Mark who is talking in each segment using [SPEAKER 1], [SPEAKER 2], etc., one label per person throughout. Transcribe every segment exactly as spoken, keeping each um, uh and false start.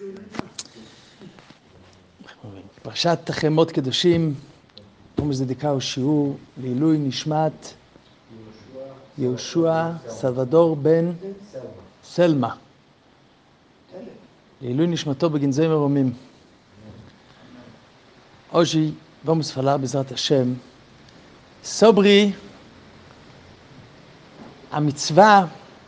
[SPEAKER 1] פרשת אחרי מות קדושים, vamos dedicar o שיעור לעילוי נשמת יהושע סלבדור בן סלמה. לעילוי נשמתו בגנזי מרומים. Hoje vamos falar, Bezrat Hashem, sobre a mitzvah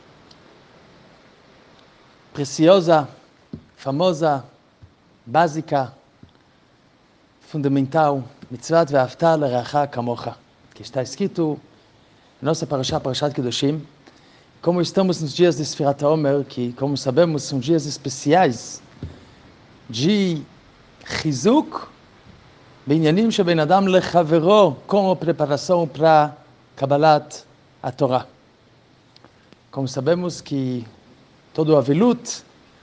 [SPEAKER 1] preciosa, famosa, básica, fundamental, mitzvah ve'afta l'reacha kamocha, que está escrito em nossa parashá, Parashat Kedoshim. Como estamos nos dias de Sfirat HaOmer, que, como sabemos, são dias especiais de chizuk, בעניינים שבין אדם לחברו, como preparação para Kabbalat a Torá. Como sabemos que todo o avilut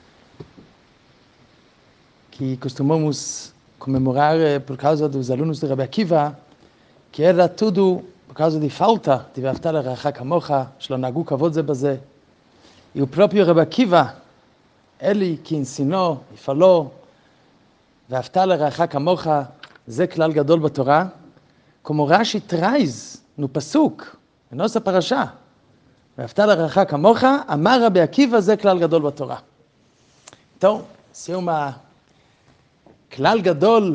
[SPEAKER 1] que costumamos comemorar por causa dos alunos de Rabbi Akiva, que era tudo por causa de falta de ואהבת לרעך כמוך, שלא נהגו כבוד זה בזה. E o próprio Rabbi Akiva, ele que ensinou e falou, ואהבת לרעך כמוך, זה כלל גדול בתורה, como Rashi traz no pasuk, na nossa parashá, ואהבת לרעך כמוך, אמר רבי עקיבא, זה כלל גדול בתורה. Então, se é uma כלל גדול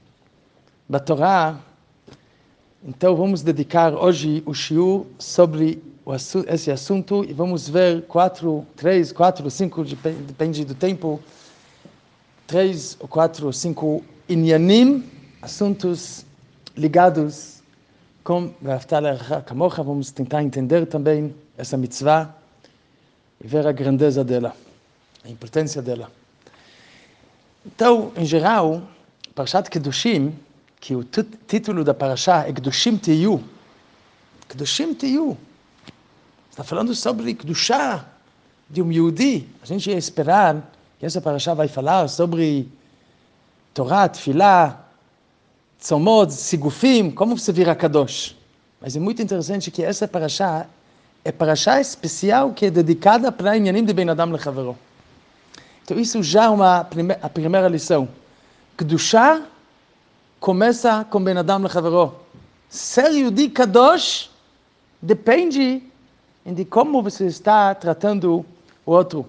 [SPEAKER 1] בתורה, então vamos dedicar hoje o shiur sobre esse assunto e vamos ver quatro, três, quatro, cinco, depende do tempo, três ou quatro, cinco inyanim, assuntos ligados com ואהבת לרעך כמוך. Vamos tentar entender também essa mitzvah e ver a grandeza dela, a importância dela. Então, em geral, Parashat Kedoshim, que o título da parashá é Kedoshim Tiyu. Kedoshim Tiyu. Está falando sobre Kedushá de um Yehudi. A gente ia esperar que essa parashá vai falar sobre Torá, Tefilá, Tzomot, Sigufim, como você vira Kadosh. Mas é muito interessante que essa parashá é parashá especial que é dedicada para inyanim de Ben Adam lechavero. Então isso já é uma prime- a primeira lição. Kedushá começa com Ben Adam lechavero. Ser Yehudi Kadosh depende de como você está tratando o outro.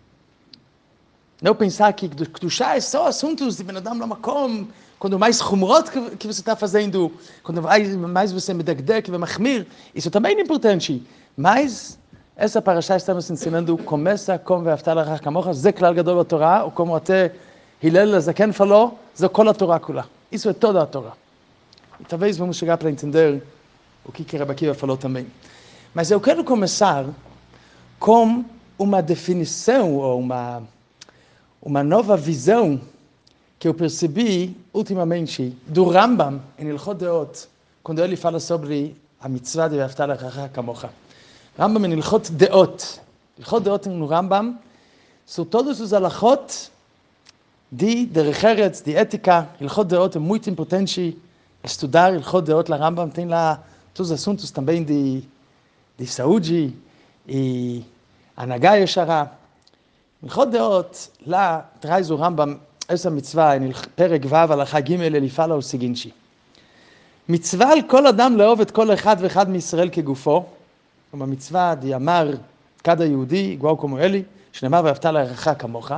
[SPEAKER 1] Não pensar que Kedushá é só assuntos de Ben Adam lamakom, quando mais humrot que, que você está fazendo, quando mais, mais você medagdek e machmir, isso também é importante. Mas essa parashá está nos ensinando, começa com ואהבת לרעך כמוך, זה כלל גדול בתורה, ou como até Hillel Zaken falou, זה כל התורה כולה. Isso é toda a Torá. E talvez vamos chegar para entender o que que Rabbi Akiva falou também. Mas eu quero começar com uma definição, ou uma, uma nova visão que eu percebi ultimamente do Rambam em Ilchot Deot, quando ele fala sobre a mitzvah de ואהבת לרעך כמוך. Rambam em Ilchot Deot. Ilchot Deot no Rambam são todos os halachot de derech eretz, de ética. Ilchot Deot é muito importante estudar Ilchot Deot lá. Rambam tem lá todos os assuntos também de, de saúde e הנהגה ישרה. Ilchot Deot lá traz o Rambam essa mitzvah em פרק ו' הלכה ג' ele fala o seguinte: מצווה על כל אדם לאהוב את כל אחד ואחד מישראל כגופו, uma mitzvah de amar cada יהודי igual como ele, שנאמר ואהבת לרעך כמוך,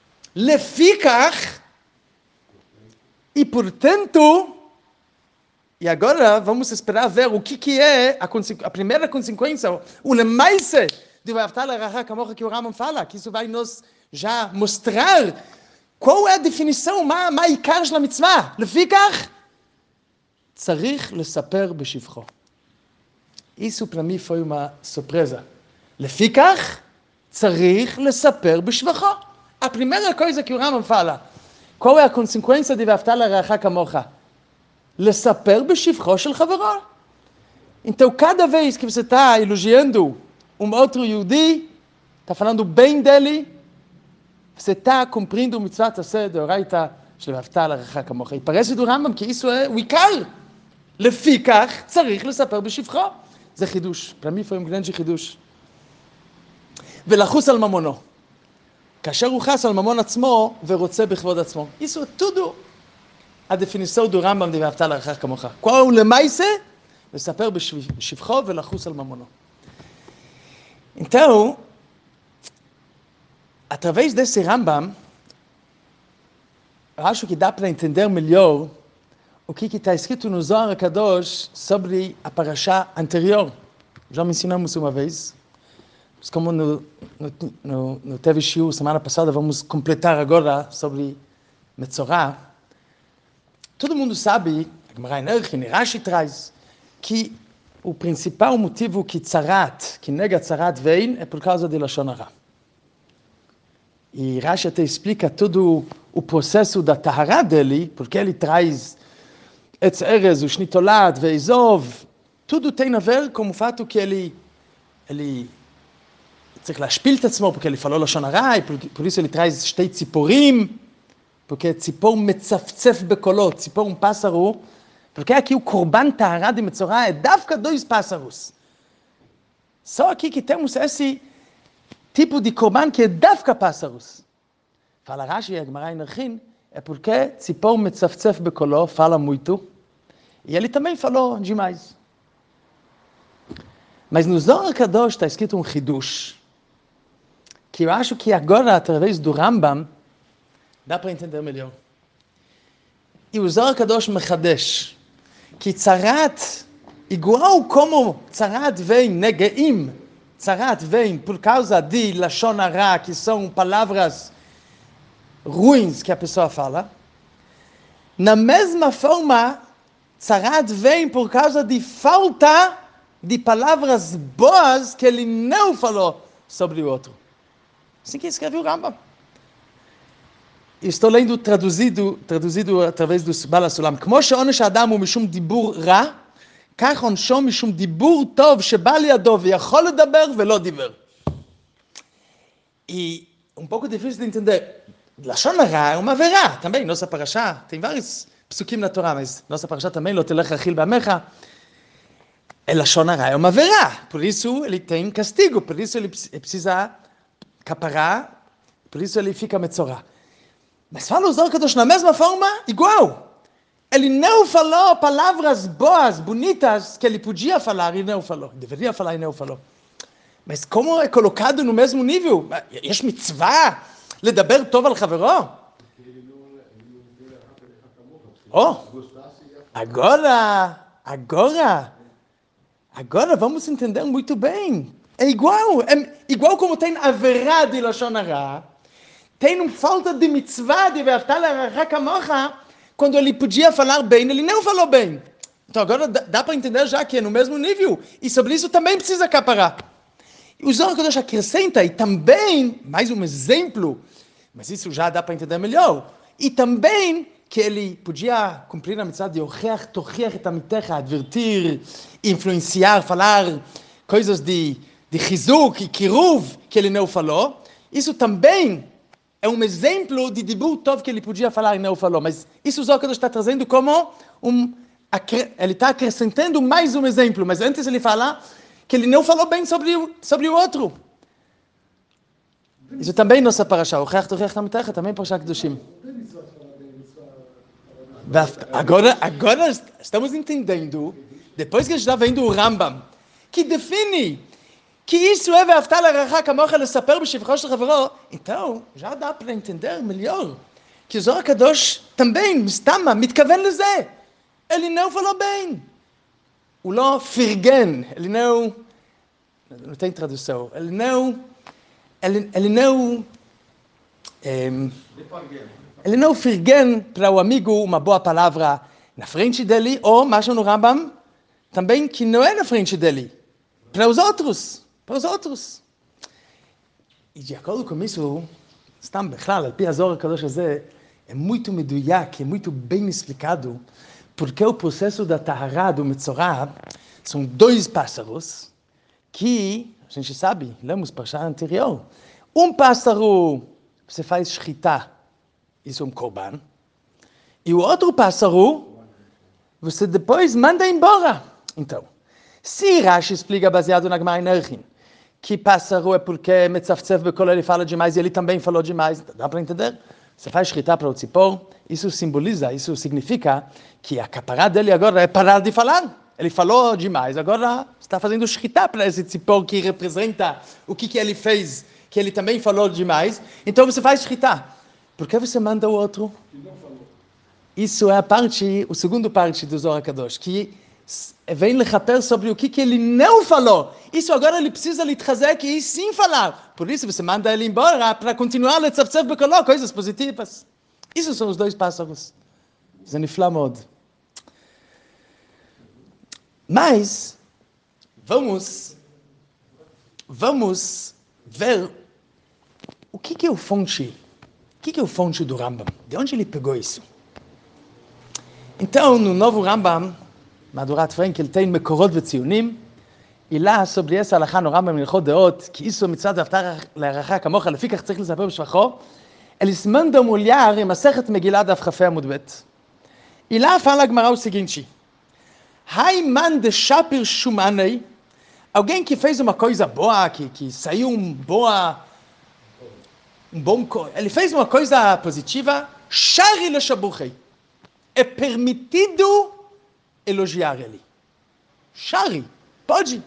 [SPEAKER 1] לפיכך, e portanto, e agora vamos esperar ver o que que é a, a primeira consequência, o lemaise de ואהבת לרעך כמוך, que o Rambam fala, que isso vai nos já mostrar qual é a definição, מה, מה העיקר של המצווה? לפיכך, צריך לספר בשבחו. Isso para mim foi uma surpresa. לפיכך, צריך לספר בשבחו. A primeira coisa que o Rambam fala, qual é a consequência de ואהבת לרעך כמוך? לספר בשבחו של חברו. Então, cada vez que você está elogiando um outro Yehudi, está falando bem dele, você está cumprindo o mitzvah taseh de oraita של ואהבת לרעך כמוך. E parece do Rambam que isso é o עיקר. לפיכך צריך לספר בשבחו. זה חידוש. para mim foi um grande חידוש. ולחוס על ממונו. כאשר הוא חס על ממון עצמו ורוצה בכבוד עצמו. Isso é tudo a definição do Rambam de ואהבת לרעך כמוך. qual הוא למעשה? לספר בשבחו ולחוס על ממונו. Então, através desse Rambam, eu acho que dá para entender melhor o que está escrito no Zohar Kadosh sobre a parashá anterior. Já mencionamos uma vez. Mas como no, no, no, no teve shiur semana passada, vamos completar agora sobre Metzorah. Todo mundo sabe, a Gemara em Erchin, Rashi traz, que o principal motivo que tzarat, que nega tzarat vem, é por causa de Lashon Hara. E Rashi até explica todo o processo da tahara dele, porque ele traz Etz Erez, o Shnitolad, Veizov, tudo tem a ver com o fato que ele, ele צריך להשפיל את עצמו, porque ele falou לשון הרע, e por, por isso ele traz שתי ציפורים, porque ציפור מצפצף בקולו, ציפור um pássaro, porque aqui o corban tahara de Metzorah é דווקא dois pássaros. Só aqui que temos esse tipo de corban que é דווקא pássaros. Fala Rashi, a Gemara em Erchin, é porque ציפור מצפצף בקולו fala muito, e ele também falou demais. Mas no Zohar Kadosh está escrito um chidush, que eu acho que agora, através do Rambam, dá para entender melhor. E o Zohar Kadosh mechadesh, que tzarat, igual como tzarat vem negeim, tzarat vem por causa de lashon hara, que são palavras ruins que a pessoa fala, na mesma forma, tzarat vem por causa de falta de palavras boas que ele não falou sobre o outro. Assim que escreveu o Rambam. Estou lendo traduzido, traduzido através do Baal HaSulam. כמו שעונש האדם הוא משום דיבור רע, כך עונשו משום דיבור טוב שבא לידו ויכול לדבר ולא דיבר. E um pouco difícil de entender. לשון הרע é uma verá, também. Nossa parashá, tem vários psukim na Torá, mas nossa parashá também, לא תלך רכיל בעמך. לשון הרע é uma verá, por isso ele tem castigo, por isso ele precisa caparar, por isso ele fica metzorah. Mas fala o Zohar Kadosh na mesma forma, igual. Ele não falou palavras boas, bonitas, que ele podia falar e não falou. Deveria falar e não falou. Mas como é colocado no mesmo nível? יש מצווה לדבר טוב על חברו? Oh, agora, agora, agora vamos entender muito bem. É igual, é igual como tem a verá de Lashon Hara, tem uma falta de mitzvah de ואהבת לרעך כמוך, quando ele podia falar bem, ele não falou bem. Então agora dá, dá para entender já que é no mesmo nível, e sobre isso também precisa caparar. E o Zohar Kadosh acrescenta, e também, mais um exemplo, mas isso já dá para entender melhor, e também que ele podia cumprir a mitzvah de ocheach, tocheach et amitecha, advertir, influenciar, falar coisas de, de chizuk e kiruv que ele não falou. Isso também é um exemplo de dibur tov que ele podia falar e não falou. Mas isso o Zohar Kadosh está trazendo como um... Ele está acrescentando mais um exemplo, mas antes ele fala que ele não falou bem sobre, sobre o outro. Isso também nossa parashá, ocheach, tocheach et amitecha, também parashá Kedushim. Agora, agora estamos entendendo, depois que está vendo o Rambam, que define que isso é ואהבת לרעך כמוך לספר בשבחו של חברו, então já dá para entender melhor que o Zohar Kadosh também, מסתמה, מתכוון לזה. ele não falou bem. הוא לא פרגן, ele não, não tem tradução, ele não, ele, ele não, um, ele não firguen para o amigo uma boa palavra na frente dele, ou, mais no Rambam, também que não é na frente dele, para os outros, para os outros. E de acordo com isso, סתם בכלל, על פי הזוהר הקדוש הזה, é muito מדויק, é muito bem explicado, porque o processo da tahara, do Metzorah, são dois pássaros, que, a gente sabe, lemos para a anterior, um pássaro, você faz shchita, isso é um korban. E o outro pássaro, você depois manda embora. Então, se Rashi explica baseado na Gemara em Erchin, que pássaro é porque Metzaftzev Bekol ele fala demais e ele também falou demais. Dá para entender? Você faz shkita para o tzipor, isso simboliza, isso significa que a capará dele agora é parar de falar. Ele falou demais, agora está fazendo shkita para esse tzipor que representa o que, que ele fez, que ele também falou demais. Então você faz shkita. Por que você manda o outro? Isso é a parte, o segundo parte do Zohar Kadosh, que vem lechaper sobre o que, que ele não falou. Isso agora ele precisa lhe trazer que e sim falar. Por isso você manda ele embora para continuar a letzavtzev bekoló, coisas positivas. Isso são os dois pássaros. זה נפלא מאוד. Mas, vamos, vamos ver o que, que é o fonte, o que, que é o fonte do Rambam. De onde ele pegou isso? Então, no novo Rambam, מהדורת פרנקל תן מקורות וציונים, עילה sobre essa הלכה נורא במלכות דעות, כי איסור מצוות ואהבת לרעך כמוך, לפי כך צריך לספר בשבחו, eles mandam olhar em Masechet Megillah daf Chafé Amud Bet. E lá fala a Gemara o seguinte: Haiman de Shapir Shumanei, alguém que fez uma coisa boa, que, que saiu um boa, um bom, ele fez uma coisa positiva, Shari Leshabuchei, é permitido elogiar ele. Shari, pode.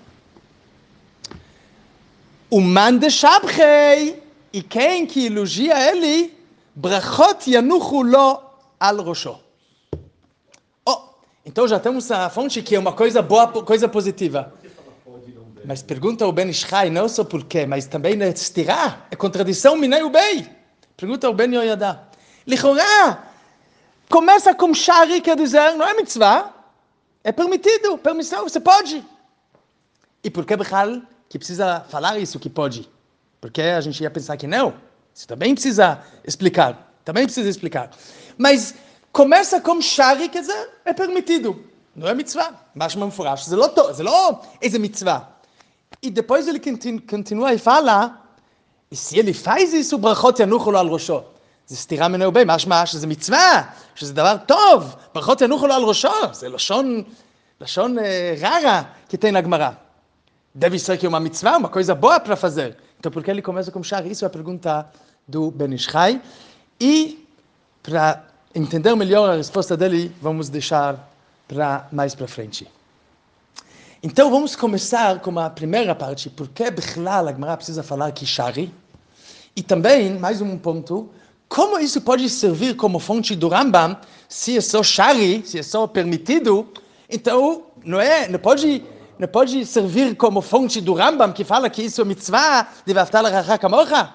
[SPEAKER 1] O man de Shabchei, e quem que elogia ele, brachot yanuchu lo al rosho. Oh, então já temos a fonte que é uma coisa boa, coisa positiva. Mas pergunta o Ben Ishchai, não só por quê, mas também é estirá, é contradição minei ubei. Pergunta o Ben Yoyada. Lichorá, começa com shari, quer dizer, não é mitzvah, é permitido, permissão, você pode. E por que Bechal que precisa falar isso que pode? Porque a gente ia pensar que não. Você também precisa explicar. Também precisa explicar. Mas começa com shari, quer dizer, é permitido. Não é mitzvah. Mas mamfurash, זה לא טוב, זה לא איזה מצווה. E depois ele continua e fala, e se ele faz isso, ברכות ינוחו לו על ראשו. זה סתירה מיניה וביה, משמע שזה מצווה, שזה דבר טוב, ברכות ינוחו לו על ראשו. זה לשון, לשון rara que tem na Gemara. Deve ser que é uma mitzvah, uma coisa boa para fazer. Então, por que ele começa com shari? Isso é a pergunta do Ben Ishchai. E, para entender melhor a resposta dele, vamos deixar para mais para frente. Então, vamos começar com a primeira parte. Por que Bechlal a Gemara precisa falar que shari? E também, mais um ponto, como isso pode servir como fonte do Rambam, se é só shari, se é só permitido, então, não é, não pode... Não pode servir como fonte do Rambam, que fala que isso é mitzvah, de ואהבת לרעך כמוך?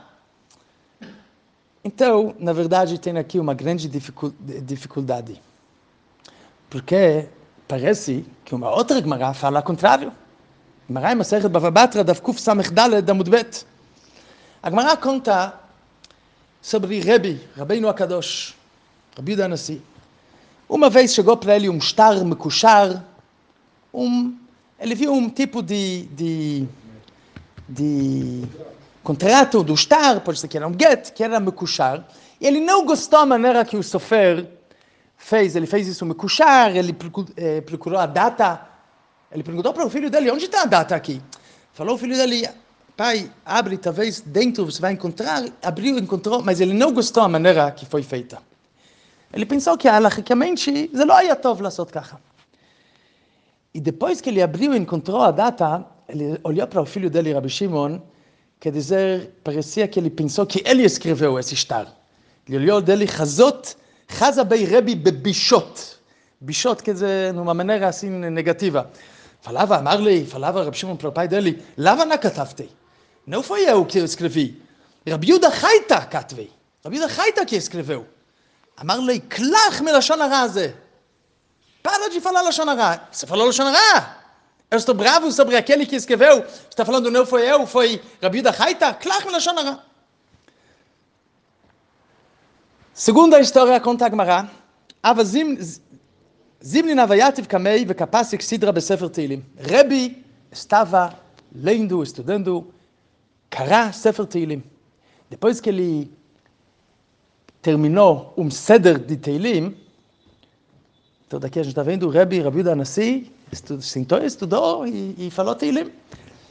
[SPEAKER 1] Então, na verdade, tem aqui uma grande dificuldade. Porque parece que uma outra Gemara fala ao contrário. Gemara em Masechet Bava Batra, daf Kuf Samech Daled Amud Bet. A Gemara conta sobre Rebbe, Rabbeinu HaKadosh, Rabbi Yehuda Hanassi. Uma vez chegou para ele um shtar mekushar, um ele viu um tipo de, de, de contrato do shtar, pode ser que era um get, que era mekushar, e ele não gostou da maneira que o sofer fez, ele fez isso mekushar, ele procurou a data, ele perguntou para o filho dele, onde está a data aqui? Falou o filho dele, pai, abre, talvez dentro você vai encontrar, abriu, encontrou, mas ele não gostou da maneira que foi feita. Ele pensou que, alahicamente, זה לא היה טוב לעשות ככה. E depois que ele abriu e encontrou a data, ele olhou para o filho dele, Rabbi Shimon, quer dizer, parecia que ele pensou que ele escreveu esse shtar. Ele olhou dele, Chazot, Chazabei Rebbe bebishot. Bishot quer dizer, numa maneira assim negativa. Falava, amar-lhe, falava Rabbi Shimon para o pai dele, lava na katavtei. Não foi eu que escrevi. Rabbi Yehuda Chaita katvei. Rabbi Yehuda Chaita que escreveu. Amar-lhe, klach melashon hara hazeh. Para de falar Lashon Hara. Você falou Lashon Hara. Eu estou bravo sobre aquele que escreveu. Você está falando não foi eu, foi Rabbi Yehuda Chaita. Klach Lashon Hara. Segunda história conta a Gemara. Ava Zimni Navayativ Kamei Vekapasik Sidra Besefer Teilim. Rebbe estava lendo, estudando Kara Sefer Teilim. Depois que ele terminou um Seder de Teilim, então daqui a gente está vendo o Rebbe, Rabbi Yehuda Hanassi, sentou, estudou e, e falou Teilim.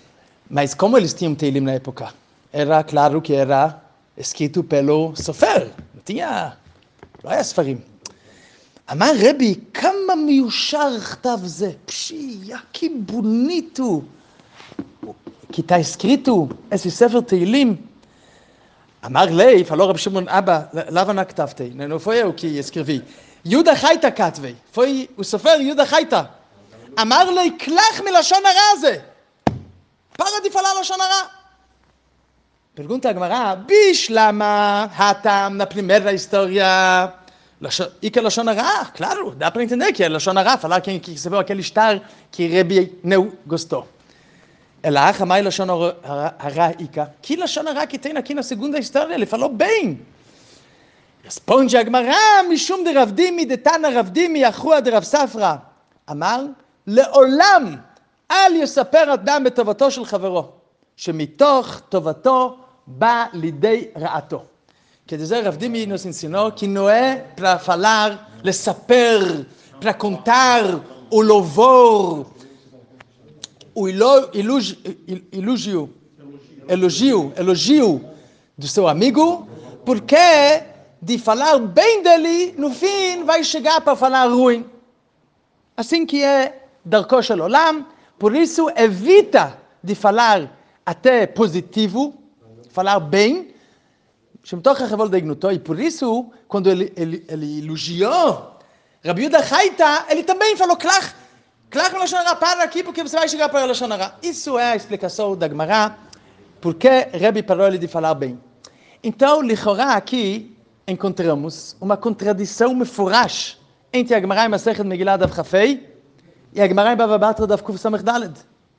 [SPEAKER 1] Mas como eles tinham Teilim na época? Era claro que era escrito pelo Sofer. Não tinha... לא היה ספרים. אמר רבי, כמה מיושר כתב זה. פשייה, כי בוניתו. כי אתה escrito esse ספר תהילים. אמר לי, falou רבי שמעון, אבא, למה não כתבתי? Não foi eu que escrevi. יהודה חייטה כתבי. foi o סופר יהודה חייטה. אמר לי, קלח מלשון הרע הזה. para de falar לשון הרע. Pergunta a Gemara, bicho, lama, hatam, na primeira história, e que é Lashon Hara? Claro, dá para entender que é Lashon Hara, falar quem recebeu aquele estar que Rebi não gostou. Ela, chamai Lashon Hara, Ika, que Lashon Hara que tem aqui na segunda história, ele falou bem. Responde a Gemara, mishum de Rav Dimi, de Tana Rav Dimi, achua de Rav Safra. Amar, leolam, al yesaper adam betovato shel chavero, שמתוך טובתו bá לידי רעתו. Quer dizer, Rav Dimi nos ensinou que não é para falar, lesaper, para contar o louvor, o elogio, elogio, elogio, elogio do seu amigo, porque de falar bem dele, no fim vai chegar para falar ruim. Assim que é דרכו של עולם, por isso evita de falar até positivo, falar bem, שמתוך החבל דגנותו, e por isso, quando ele, ele, ele elogiou Rabi Yehuda Haita, ele também falou, klach, klach no Lashon Hara, para aqui, porque você vai chegar para o Lashon Hara. Isso é a explicação da Gemara, porque Rabi parou ele de falar bem. Então, lichorá, aqui, encontramos uma contradição mefurash entre a Gemara em Masechet Megillah Daf Chafei e a Gemara em Bava Batra Daf Kuf Samech Daled.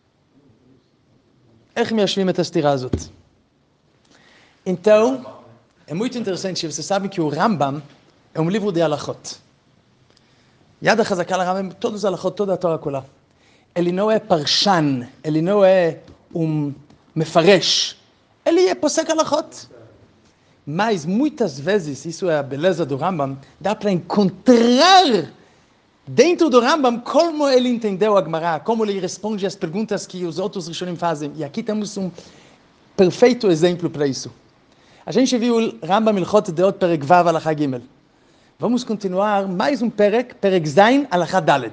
[SPEAKER 1] איך מיישבים את הסתירה הזאת? Então, é muito interessante, vocês sabem que o Rambam é um livro de halachot. Yad HaChazakah Rambam, todos os halachot, toda a Torá kula. Ele não é parshan, ele não é um mefaresh, ele é posek halachot. Mas muitas vezes, isso é a beleza do Rambam, dá para encontrar dentro do Rambam, como ele entendeu a Gemara, como ele responde às perguntas que os outros Rishonim fazem. E aqui temos um perfeito exemplo para isso. A gente viu o Rambam Ilchot Deot Perek Vav Alachá Gimel. Vamos continuar mais um Perek, Perek Zayin Alachá Daled.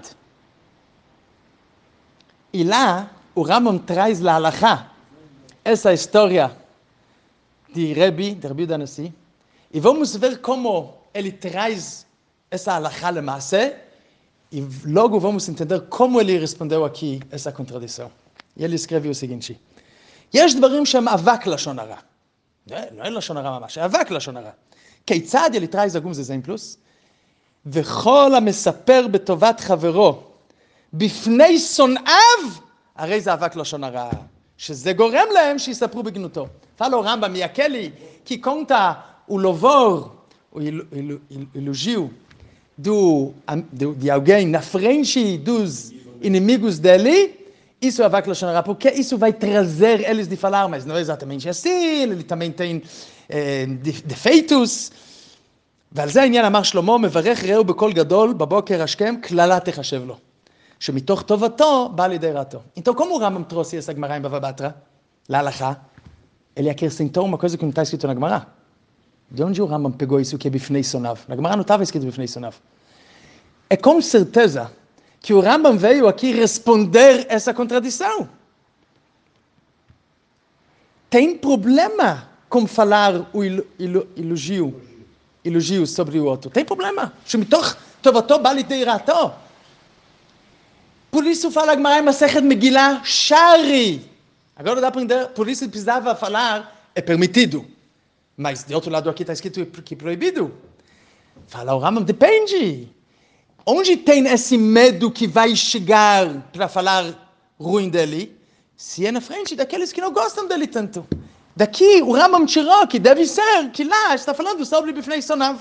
[SPEAKER 1] E lá, o Rambam traz lá Alachá, essa história de Rebi, de Rabi Yehuda Hanassi, e vamos ver como ele traz essa Alachá Lemaaseh, e logo vamos entender como ele respondeu aqui essa contradição. E ele escreve o seguinte: יש דברים שהם אבק לשון הרע. לא אין לשון הרע ממש, אבק לשון הרע. כיצד ele traz alguns exemplos? וכל המספר בטובת חברו בפני שונאיו, הרי זה אבק לשון הרע. שזה גורם להם שיספרו בגנותו. Fala o Rambam, e aquele que conta o louvor, o elogio, Do, do, de alguém na frente dos inimigos dele, isso é avak lashon hara, porque isso vai trazer eles de falar, mas não é exatamente assim, ele também tem eh, defeitos. ועל זה העניין אמר שלמה, מברך רעהו בקול גדול, בבוקר השכם, קללה תחשב לו. שמתוך טובתו בא לידי רעתו. Então, como o Rambam trouxe essa Gemara em Bava Batra, להלכה, ele acrescentou uma coisa que não está escrito na Gemara. De onde o Rambam pegou isso que é bifnei sonav? Na Gemara não estava escrito bifnei sonav. É com certeza que o Rambam veio aqui responder essa contradição. Tem problema com falar o elogio, elogio sobre o outro. Tem problema. שמתוך טובתו בא לידי רעתו. Por isso fala a Gemara em Masechet Megillah, shari. Agora dá para entender, por isso ele precisava falar, é permitido. Mas, de outro lado, aqui está escrito que é proibido. Fala o Rambam, depende. Onde tem esse medo que vai chegar para falar ruim dele? Se é na frente daqueles que não gostam dele tanto. Daqui, o Rambam tirou que deve ser, que lá está falando sobre Bifnei Sonav.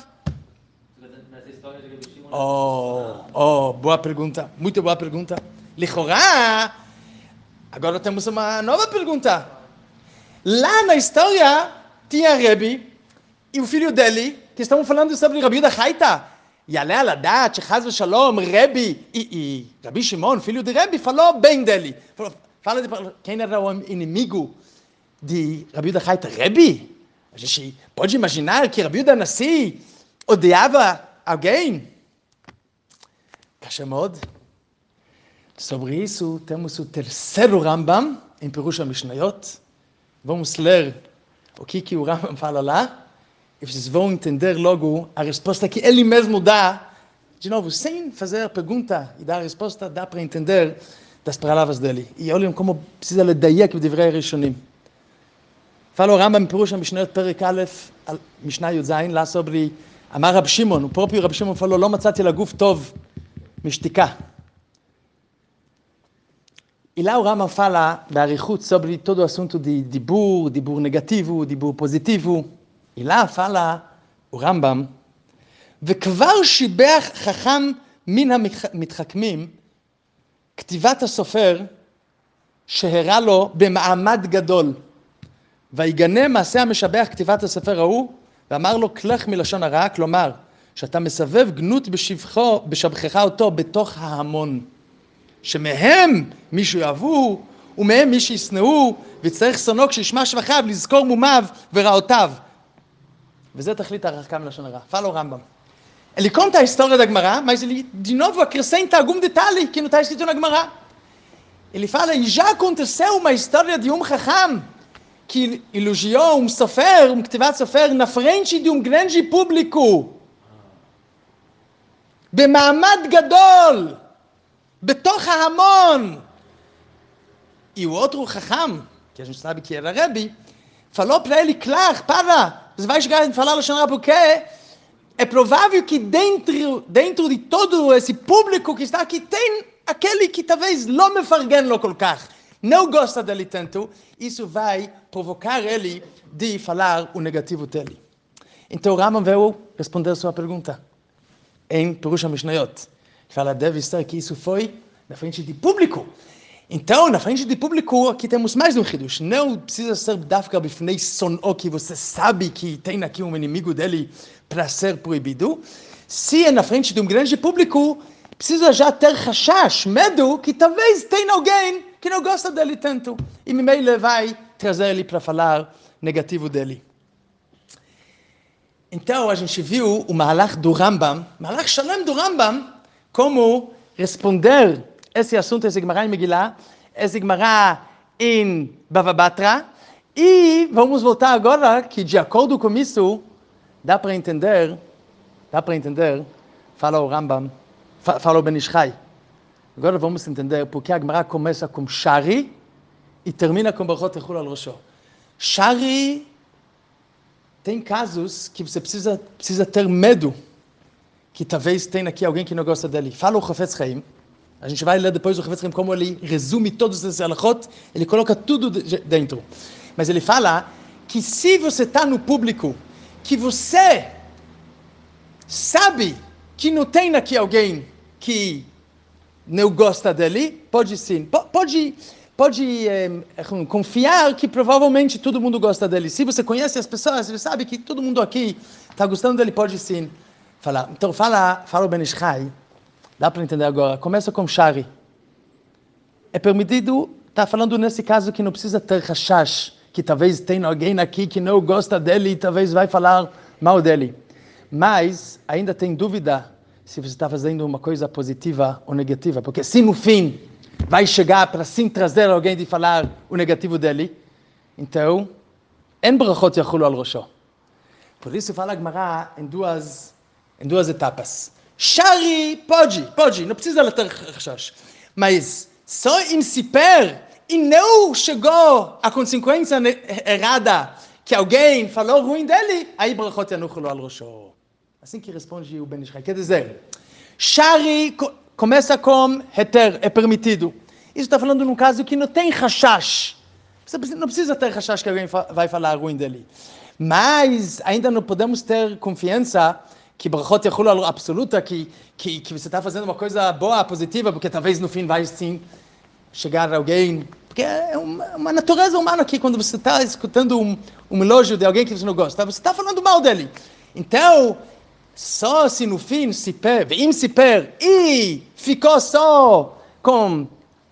[SPEAKER 1] Oh, oh, boa pergunta. Muito boa pergunta. Lichorá, agora temos uma nova pergunta. Lá na história, tinha Rebi e o filho dele, que estavam falando sobre Rabi Yehuda Haita. E além da data, Chaz v'Shalom, Rebi e, e Rabi Shimon, filho de Rebi, falou bem dele. Falou, Fala de quem era o inimigo de Rabi Yehuda Haita, Rebbe? A gente pode imaginar que Rabi Yehuda Nassi odiava alguém? Kashamod. Sobre isso, temos o terceiro Rambam, em Perush HaMishnayot. Vamos ler o que, que o Rambam fala lá, e vocês vão entender logo a resposta que ele mesmo dá. De novo, sem fazer a pergunta e dar a resposta, dá para entender das palavras dele. E olhem como precisa לדייק בדברי הראשונים. Fala o Rambam em Perush HaMishnayot, Perek Aleph, Mishnah Yud Zayin, lá sobre Amar Rab Shimon. O próprio Rab Shimon falou, לא מצאתי לגוף טוב משתיקה. E lá o Rambam fala, באריכות, sobre todo o assunto de דיבור, דיבור negativo, דיבור positivo. E lá fala o Rambam, וכבר שיבח חכם מן המתחכמים, כתיבת הסופר שהראה לו במעמד גדול, ויגנה מעשה המשבח כתיבת הספר ההוא, ואמר לו כלך מלשון הרע, כלומר, שאתה מסבב גנות בשבחו, בשבחך אותו בתוך ההמון, שמהם מישהו יאהבו, ומהם מי שישנאו, ויצטרך שונאו כשישמע שבחיו לזכור מומיו ורעותיו. וזה תכלית הרחקה מלשון הרע. Fala o Rambam. Ele conta a história da Gemara, mas ele, de novo, acrescenta algum detalhe que não está escrito na Gemara. Ele fala, e já aconteceu uma história de um Chacham que elogiou um sofer, um Ktivat Sofer, na frente de um grande público. במעמד גדול, בתוך ההמון. E o outro Chacham, que a gente sabe que era Rebbe, falou para ele, claro, para, você vai chegar a falar Lashon Hara porque é provável que dentro, dentro de todo esse público que está aqui, tem aquele que talvez não me fargen lo kolkach, não gosta dele tanto, isso vai provocar ele de falar o negativo dele. Então o Rambam veio responder a sua pergunta em Perush HaMishnayot. Ele fala, deve estar que isso foi na frente de público. Então, na frente de público, aqui temos mais um Hidush. Não precisa ser dafka bifnei son'o, que você sabe que tem aqui um inimigo dele para ser proibido. Se é na frente de um grande público, precisa já ter rashash, medo, que talvez tenha alguém que não gosta dele tanto. E Mimele vai trazer ele para falar negativo dele. Então, a gente viu o Mahalach do Rambam, Mahalach Shalem do Rambam, como responder esse assunto, esse Gemara em Megillah, esse Gemara em Bava Batra, e vamos voltar agora que, de acordo com isso, dá para entender, dá para entender, fala o Rambam, fala o Ben Ish Chai. Agora vamos entender porque a Gemara começa com Shari e termina com Barachot Echul al Rosho. Shari tem casos que você precisa, precisa ter medo, que talvez tenha aqui alguém que não gosta dele. Fala o Chafetz Chaim. A gente vai ler depois o Chafetz Chaim como ele resume todos esses halachot, ele coloca tudo dentro. Mas ele fala que se você está no público, que você sabe que não tem aqui alguém que não gosta dele, pode sim, pode, pode é, confiar que provavelmente todo mundo gosta dele. Se você conhece as pessoas, você sabe que todo mundo aqui está gostando dele, pode sim falar. Então fala, fala o Ben Ish Chai. Dá para entender agora. Começa com Shari. É permitido, está falando nesse caso que não precisa ter rashash, que talvez tenha alguém aqui que não gosta dele e talvez vai falar mal dele. Mas ainda tem dúvida se você está fazendo uma coisa positiva ou negativa. Porque se no fim vai chegar para sim trazer alguém de falar o negativo dele, então, en brachot yachulu al rosho. Por isso fala a Gemara em duas, em duas etapas. Shari pode, pode, não precisa ter rashash. Mas só em siper, e não chegou a consequência errada, que alguém falou ruim dele, aí brachot yanuchulu al rosho. Assim que responde o Ben Ish Chai. Quer dizer, Shari começa com heter, é permitido. Isso está falando num caso que não tem rashash. Você não precisa ter rashash que alguém vai falar ruim dele. Mas ainda não podemos ter confiança que brachot yachulu al absoluta, que, que, que você está fazendo uma coisa boa, positiva, porque talvez no fim vai sim chegar alguém. Porque é uma, uma natureza humana aqui, quando você está escutando um, um elogio de alguém que você não gosta, você está falando mal dele. Então, só se no fim, siper, veim siper, e ficou só com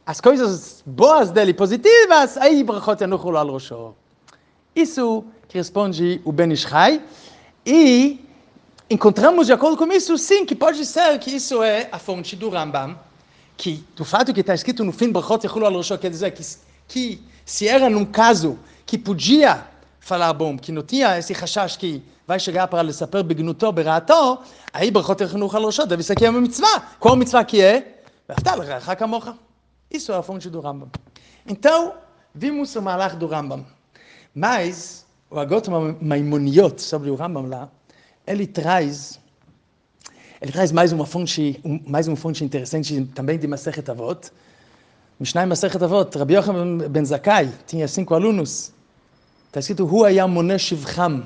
[SPEAKER 1] as coisas boas dele, positivas, aí brachot yanuchu lo al rosho. Isso que responde o Ben Ish Chai, e encontramos de acordo com isso, sim, que pode ser que isso é a fonte do Rambam, que do fato que está escrito no fim, brachot yanuchu lo al rosho, quer dizer que, que se era num caso que podia falar bom, que não tinha esse rashash que vai chegar para lessaper begnuto, berato, aí brachot yanuchu lo al rosho, deve ser que é uma mitzvah. Qual mitzvah que é? ואהבת לרעך כמוך. Isso é a fonte do Rambam. Então, vimos o malach do Rambam. Mas, o Agot Maimoniot sobre o Rambam lá, ele traz, ele traz mais uma fonte, um, mais uma fonte interessante também de Masechet Avot. Mishnah Masechet Avot, Rabbi Yochanan ben Zakkai, tinha cinco alunos. Está escrito, Hu hayam moneh shivcham.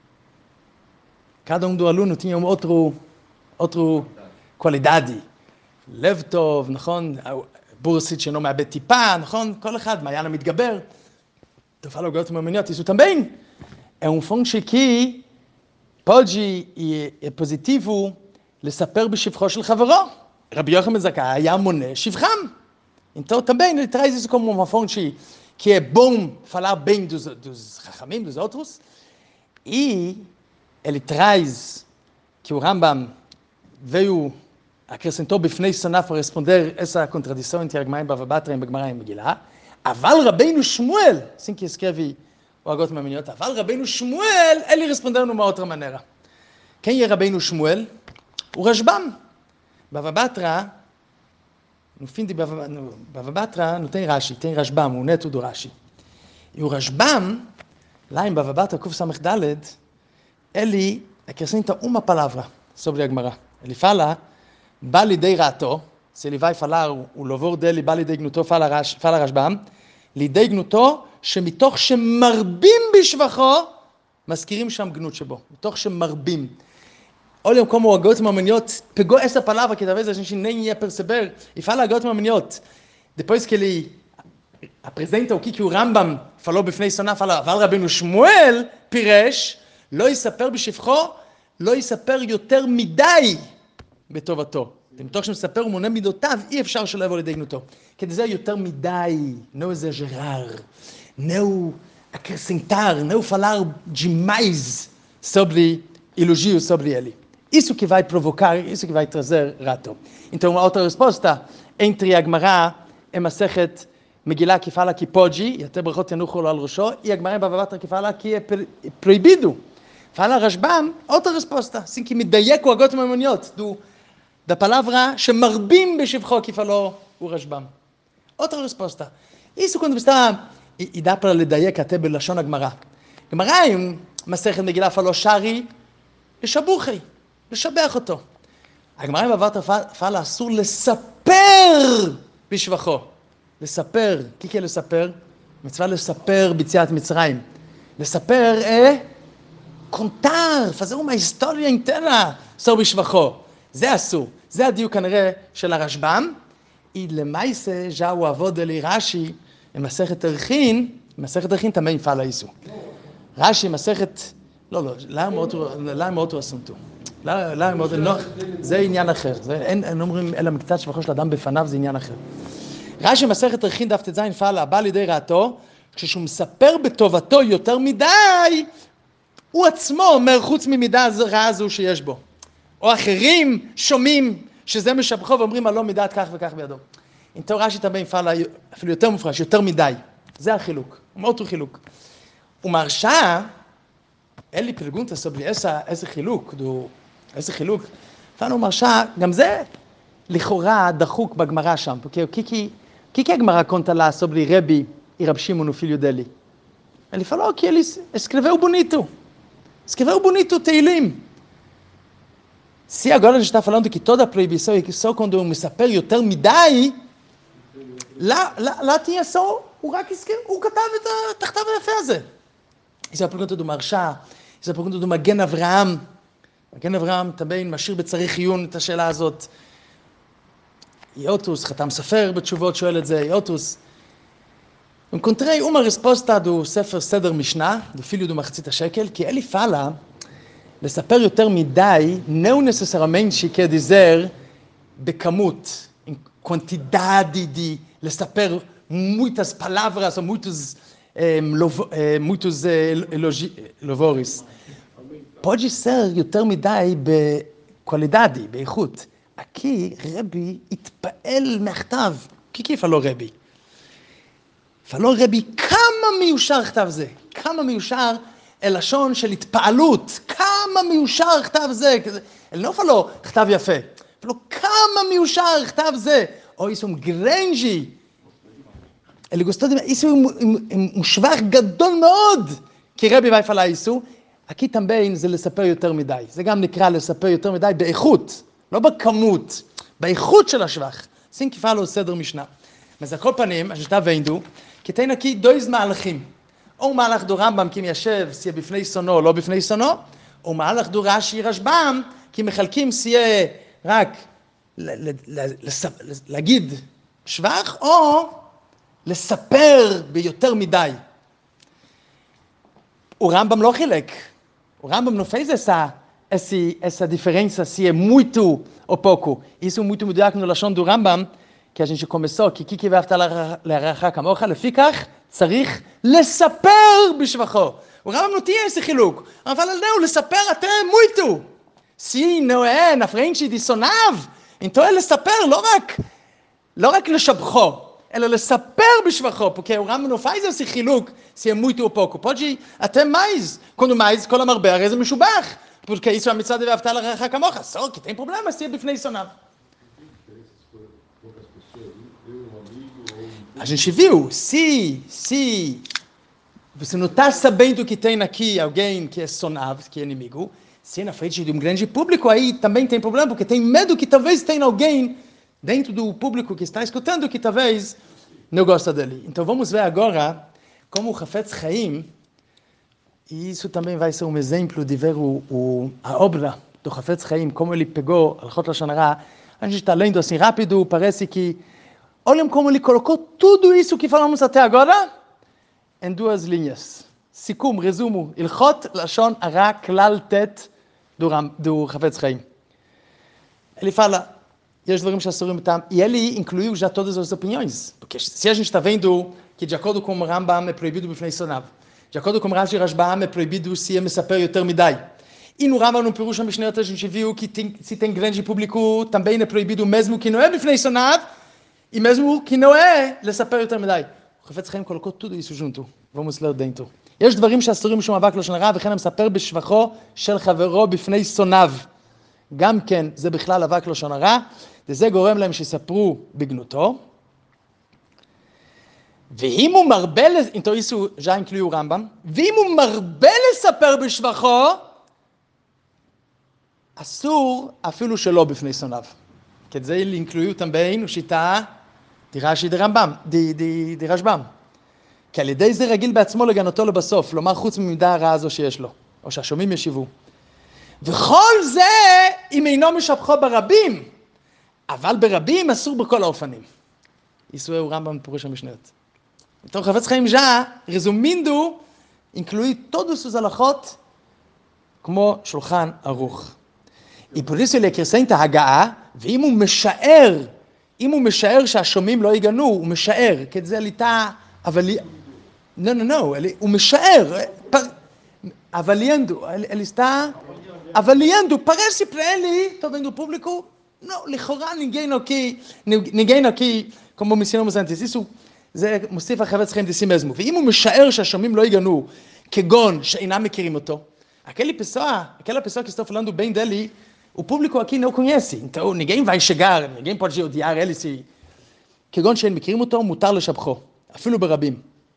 [SPEAKER 1] Cada um do aluno tinha um outro, outro qualidade. לב טוב, נכון? בורסית שאינו מאבד טיפה, נכון? כל אחד, מעיין המתגבר. תופעה לו גאות מאמיניות, isso também é um fonte que pode e é positivo לספר בשבחו של חברו. רבי יוחנן בן זכאי היה מונה שבחם. Então também ele traz isso como uma fonte que é bom falar bem dos, dos rachamim, dos outros. E ele traz que o Rambam veio acrescentou בפני סנא para responder essa contradição entre Agmará e Bava Batra e Agmará e Megilá. אבל רבינו שמואל, assim que escreve o Agot Maimoniot, אבל רבינו שמואל, ele respondeu numa outra maneira. Quem é Rabbeinu Shmuel? O Rashbam. Bava Batra, no fim de Bava, no, Bava Batra não tem Rashi, tem Rashbam, o neto do Rashi. E o Rashbam, lá em Bava Batra, Kuf Samech Daled, ele acrescenta uma palavra sobre Agmará. Ele fala בא לידי רעתו, se ele vai falar, o louvor dele, בא לידי גנותו, fala רשב"ם, לידי גנותו, שמתוך שמרבים בשבחו, מזכירים שם גנות שבו, מתוך שמרבים. Olha como o Agot Maimoniot pegou essa palavra que talvez a gente nem ia perceber, e fala Agot Maimoniot, depois que ele apresenta o que, que o Rambam falou בפני סנא, fala, אבל רבנו שמואל פירש, לא יספר בשבחו, לא יספר יותר מדי, בטובתו. מתוך שמספר ומונה מידותיו, אי אפשר שלא יבוא לידי גנותו. כדי זה יותר מדי, não exagerar, não acrescentar, não falar demais sobre elogios sobre ele. Isso que vai provocar, isso que vai trazer rato. Então, a outra resposta, entre a Gemara e Masechet Megilá, que fala que pode, e até brachot yanuchu lo al rosho, e a Gemara e Bava Batra, que fala que é proibido. Fala Rashbam, outra resposta, assim que מדייק o Agot Maimoniot, do da palavra שמרבים בשבחו, que falou o Rashbam. Outra resposta. Isso quando está, e, e dá para לדייק até בלשון הגמרא. גמרא em מסכת מגילה falou שרי לשבוחי, לשבח אותו. הגמרא בבא בתרא fala אסור לספר בשבחו. לספר, o que é לספר? מצווה לספר ביציאת מצרים. לספר é contar, fazer uma história inteira sobre שבחו. זה אסור, זה הדיוק כנראה של הרשב"ם, ולמעשה ז'הו אבוד אלי רש"י, במסכת ערכין, במסכת ערכין também fala isso. רש"י מסכת, לא, לא, למה מאוד הוא אסונטו? למה מאוד, לא, זה עניין אחר, אין אומרים אלא מקצת שבחו של אדם בפניו, זה עניין אחר. רש"י מסכת ערכין דף ט"ז fala, בא לידי רעתו, כשהוא מספר בטובתו יותר מדי, הוא עצמו אומר חוץ ממידה רעה הזו שיש בו. או אחרים שומעים שזה משבחו ואומרים על לא מידת כך וכך בידו. Então רש"י também fala, אפילו יותר מופרש, יותר מדי. זה החילוק, um outro חילוק. O Marsha, ele pergunta sobre essa, esse חילוק, do, esse חילוק, fala o Marsha, גם זה לכאורה דחוק בגמרא שם, porque o que que, que que a Gemara conta lá sobre Rebbe e Rab Shimon, o filho dele? Ele falou que ele escreveu bonito, escreveu bonito Teilim. Se agora a gente está falando que toda a proibição é que só quando eu me saper יותר מדי, lá, lá, lá tinha só o רק o כתב את הכתב היפה הזה. Isso é a pergunta do Marsha, isso é a pergunta do Magen Avraham. Magen Avraham também משאיר בצריך עיון את השאלה הזאת. Iotus, חתם סופר בתשובות שואל את זה, Iotus. Encontrei uma resposta do Sefer Seder Mishnah, do filho do Machzit HaShekel, que ele fala לספר יותר מדי, não necessariamente quer dizer בכמות, em quantidade de לספר muitas palavras או muitos, muitos louvores. pode ser יותר מדי בקואלידדי, באיכות. כי רבי התפעל מהכתב, כי כיפה לא רבי. ולא רבי, כמה מיושר כתב זה, כמה מיושר לשון של התפעלות, כמה מיושר כתב זה, אל נופה לא כתב יפה, ולא כמה מיושר כתב זה, או איסום גרנג'י, אלה גוסטודים, איסום מושבח גדול מאוד, כי רבי ויפעלה איסו, הכי תמבין זה לספר יותר מדי, זה גם נקרא לספר יותר מדי באיכות, לא בכמות, באיכות של השבח, שים כיפה לו סדר משנה. אז על כל פנים, השתה ואינדו, כי תהיינה כי דויז מהלכים. או מהלך דו רמב"ם כי מיישב סיה בפני סונו או לא בפני סונו, או מהלך דו רש"י רשב"ם כי מחלקים סיה רק להגיד שבח, או לספר ביותר מדי. ורמב"ם לא חילק. ורמב"ם נופז אסה, essa diferença se é muito ou pouco. Isso é muito מדויק מלשון דו רמב"ם, כי השם שכומסו, כי כי ואהבת לרעך כמוך, לפיכך צריך לספר בשבחו. ורמב"ם לא תהיה איזה חילוק, אבל על נאו לספר אתם muito. Si não é na frente de sonav, então é לספר, לא רק, לא רק לשבחו, אלא לספר בשבחו, porque o Rambam não faz esse חילוק, se é muito ou pouco. Pode até mais, quando mais, כל המרבה, הרי זה משובח. Porque isso é a mitzvah de ואהבת לרעך כמוך. Só que tem problema se é בפני sonav. A gente viu, se, se você não está sabendo que tem aqui alguém que é sonav, que é inimigo, se é na frente de um grande público, aí também tem problema, porque tem medo que talvez tenha alguém dentro do público que está escutando que talvez não gosta dele. Então vamos ver agora como o Hafetz Chaim, e isso também vai ser um exemplo de ver o, o, a obra do Hafetz Chaim, como ele pegou Alchot Lashon Hara. A gente está lendo assim rápido, parece que olhem como ele colocou tudo isso que falamos até agora em duas linhas. Sikum, resumo, Ilchot Lashon Hara Klal Tet do, do Hafetz Chaim. Ele fala, יש דברים שאסורים איתם, e ele incluiu já todas as opiniões, porque se a gente está vendo que de acordo com o Rambam é proibido בפני sonav, de acordo com o Rashi Rashbam é proibido se é מספר יותר מדי, e no Rambam no Pirush HaMishnayot a gente viu que tem, se tem grande público também é proibido mesmo que não é בפני sonav, e mesmo que não é לספר יותר מדי. O Hafetz Chaim colocou tudo isso junto, vamos ler dentro. יש דברים שאסורים משום אבק לשון הרע, וכן המספר בשבחו של חברו בפני sonav. גם כן זה בכלל אבק לשון הרע, וזה גורם להם שיספרו בגנותו. ואם הוא מרבה, então isso já inclui o Rambam, ואם הוא מרבה לספר בשבחו, אסור אפילו שלא בפני סונב. כי זה incluiu também שיטה דרש"י דרמב"ם, דרשב"ם. כי על ידי זה רגיל בעצמו לגנותו לבסוף, לומר חוץ ממידה הרעה הזו שיש לו, או שהשומעים ישיבו. וכל זה אם אינו משבחו ברבים, אבל ברבים אסור בכל האופנים. Isso é o Rambam no Pirush HaMishnayot. Então, Hafetz Chaim já, resumindo, inclui todos os halachot como Shulchan Aruch. E por isso ele acrescenta הגעה, ואם הוא משער, אם הוא משער שהשומעים לא יגנו, הוא משער, כי זה ליטה, אבל... לא, לא, לא, הוא משער, avaliando, ele está avaliando, parece para ele, estou vendo o público, não, לכאורה ninguém aqui, ninguém aqui, como mencionamos antes, isso זה מוסיף החפץ חיים דסי מזמו, ואם הוא משער שהשומעים לא יגנו, כגון שאינם מכירים אותו, aquele pessoa, aquela pessoa que estou falando bem dele, o público aqui não conhece, então ninguém vai chegar, ninguém pode odiar ele se... כגון שאין מכירים אותו, מותר לשבחו, אפילו ברבים.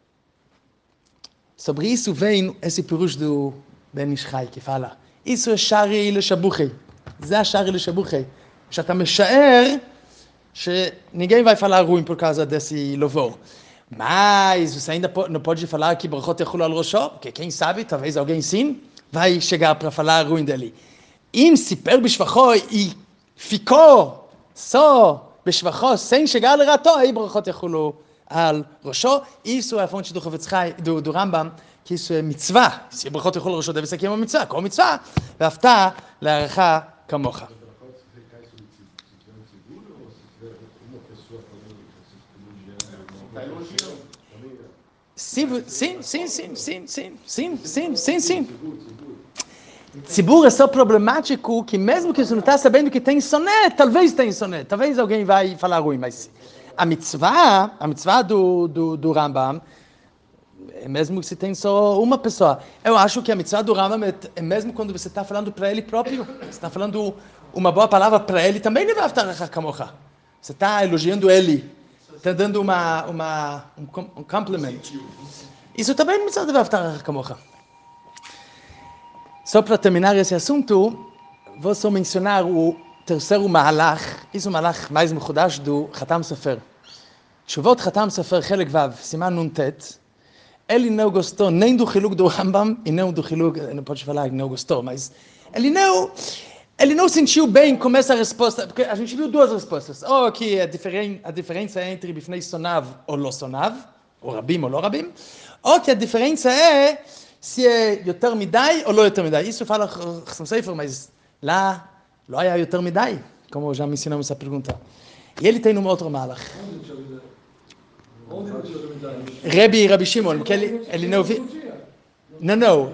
[SPEAKER 1] Sobre isso vem esse pirush do Ben Ish Chai, que fala, isso é shari לשבוחי, זה השארי לשבוחי, שאתה משער ninguém vai falar ruim por causa desse louvor. Mas você ainda não pode falar que brachot yachulu al rosho, porque quem sabe, talvez alguém sim, vai chegar para falar ruim dele. אם סיפר בשבחו e ficou só בשבחו, sem chegar לרעתו, aí brachot yachulu al rosho. Isso é a fonte do Hafetz Chaim, do, do Rambam, que isso é mitzvah. Se brachot yachulu al rosho deve ser que é uma mitzvah, qual mitzvah? ואהבת לרעך כמוך. Sim, sim, sim, sim, sim, sim, sim, sim, sim, sim. Tzibur é só problemático que mesmo que você não está sabendo que tem soné, talvez tenha soné, talvez alguém vai falar ruim, mas a mitzvah, a mitzvah do, do, do Rambam, é mesmo que você tem só uma pessoa. Eu acho que a mitzvah do Rambam é, é mesmo quando você está falando para ele próprio, você está falando uma boa palavra para ele, também ele vai estar kamocha. Você está elogiando ele, está dando uma, uma, um, um compliment. Isso também é mitzvah do Avtar kamocha. Só para terminar esse assunto, vou só mencionar o terceiro mahalach, isso é o mahalach mais mechudash do Khatam Sofer. Tshuvot Khatam Sofer, Chelek Vav, Siman Nun Tet, ele não gostou nem do chiluk do Rambam, e não do chiluk, não pode falar que não gostou, mas ele não, ele não sentiu bem com essa resposta, porque a gente viu duas respostas, ou que a, diferen, a diferença é entre Bifnei Sonav ou Lo Sonav, ou Rabim ou Lo Rabim, ou que a diferença é se é Yoter Midai ou Lo Yoter Midai. Isso fala Chassam Sofer, mas lá não é Yoter Midai, como já mencionamos essa pergunta. E ele tem um outro malach. Rebbe Rabi Shimon, porque ele, ele não viu. Não, não.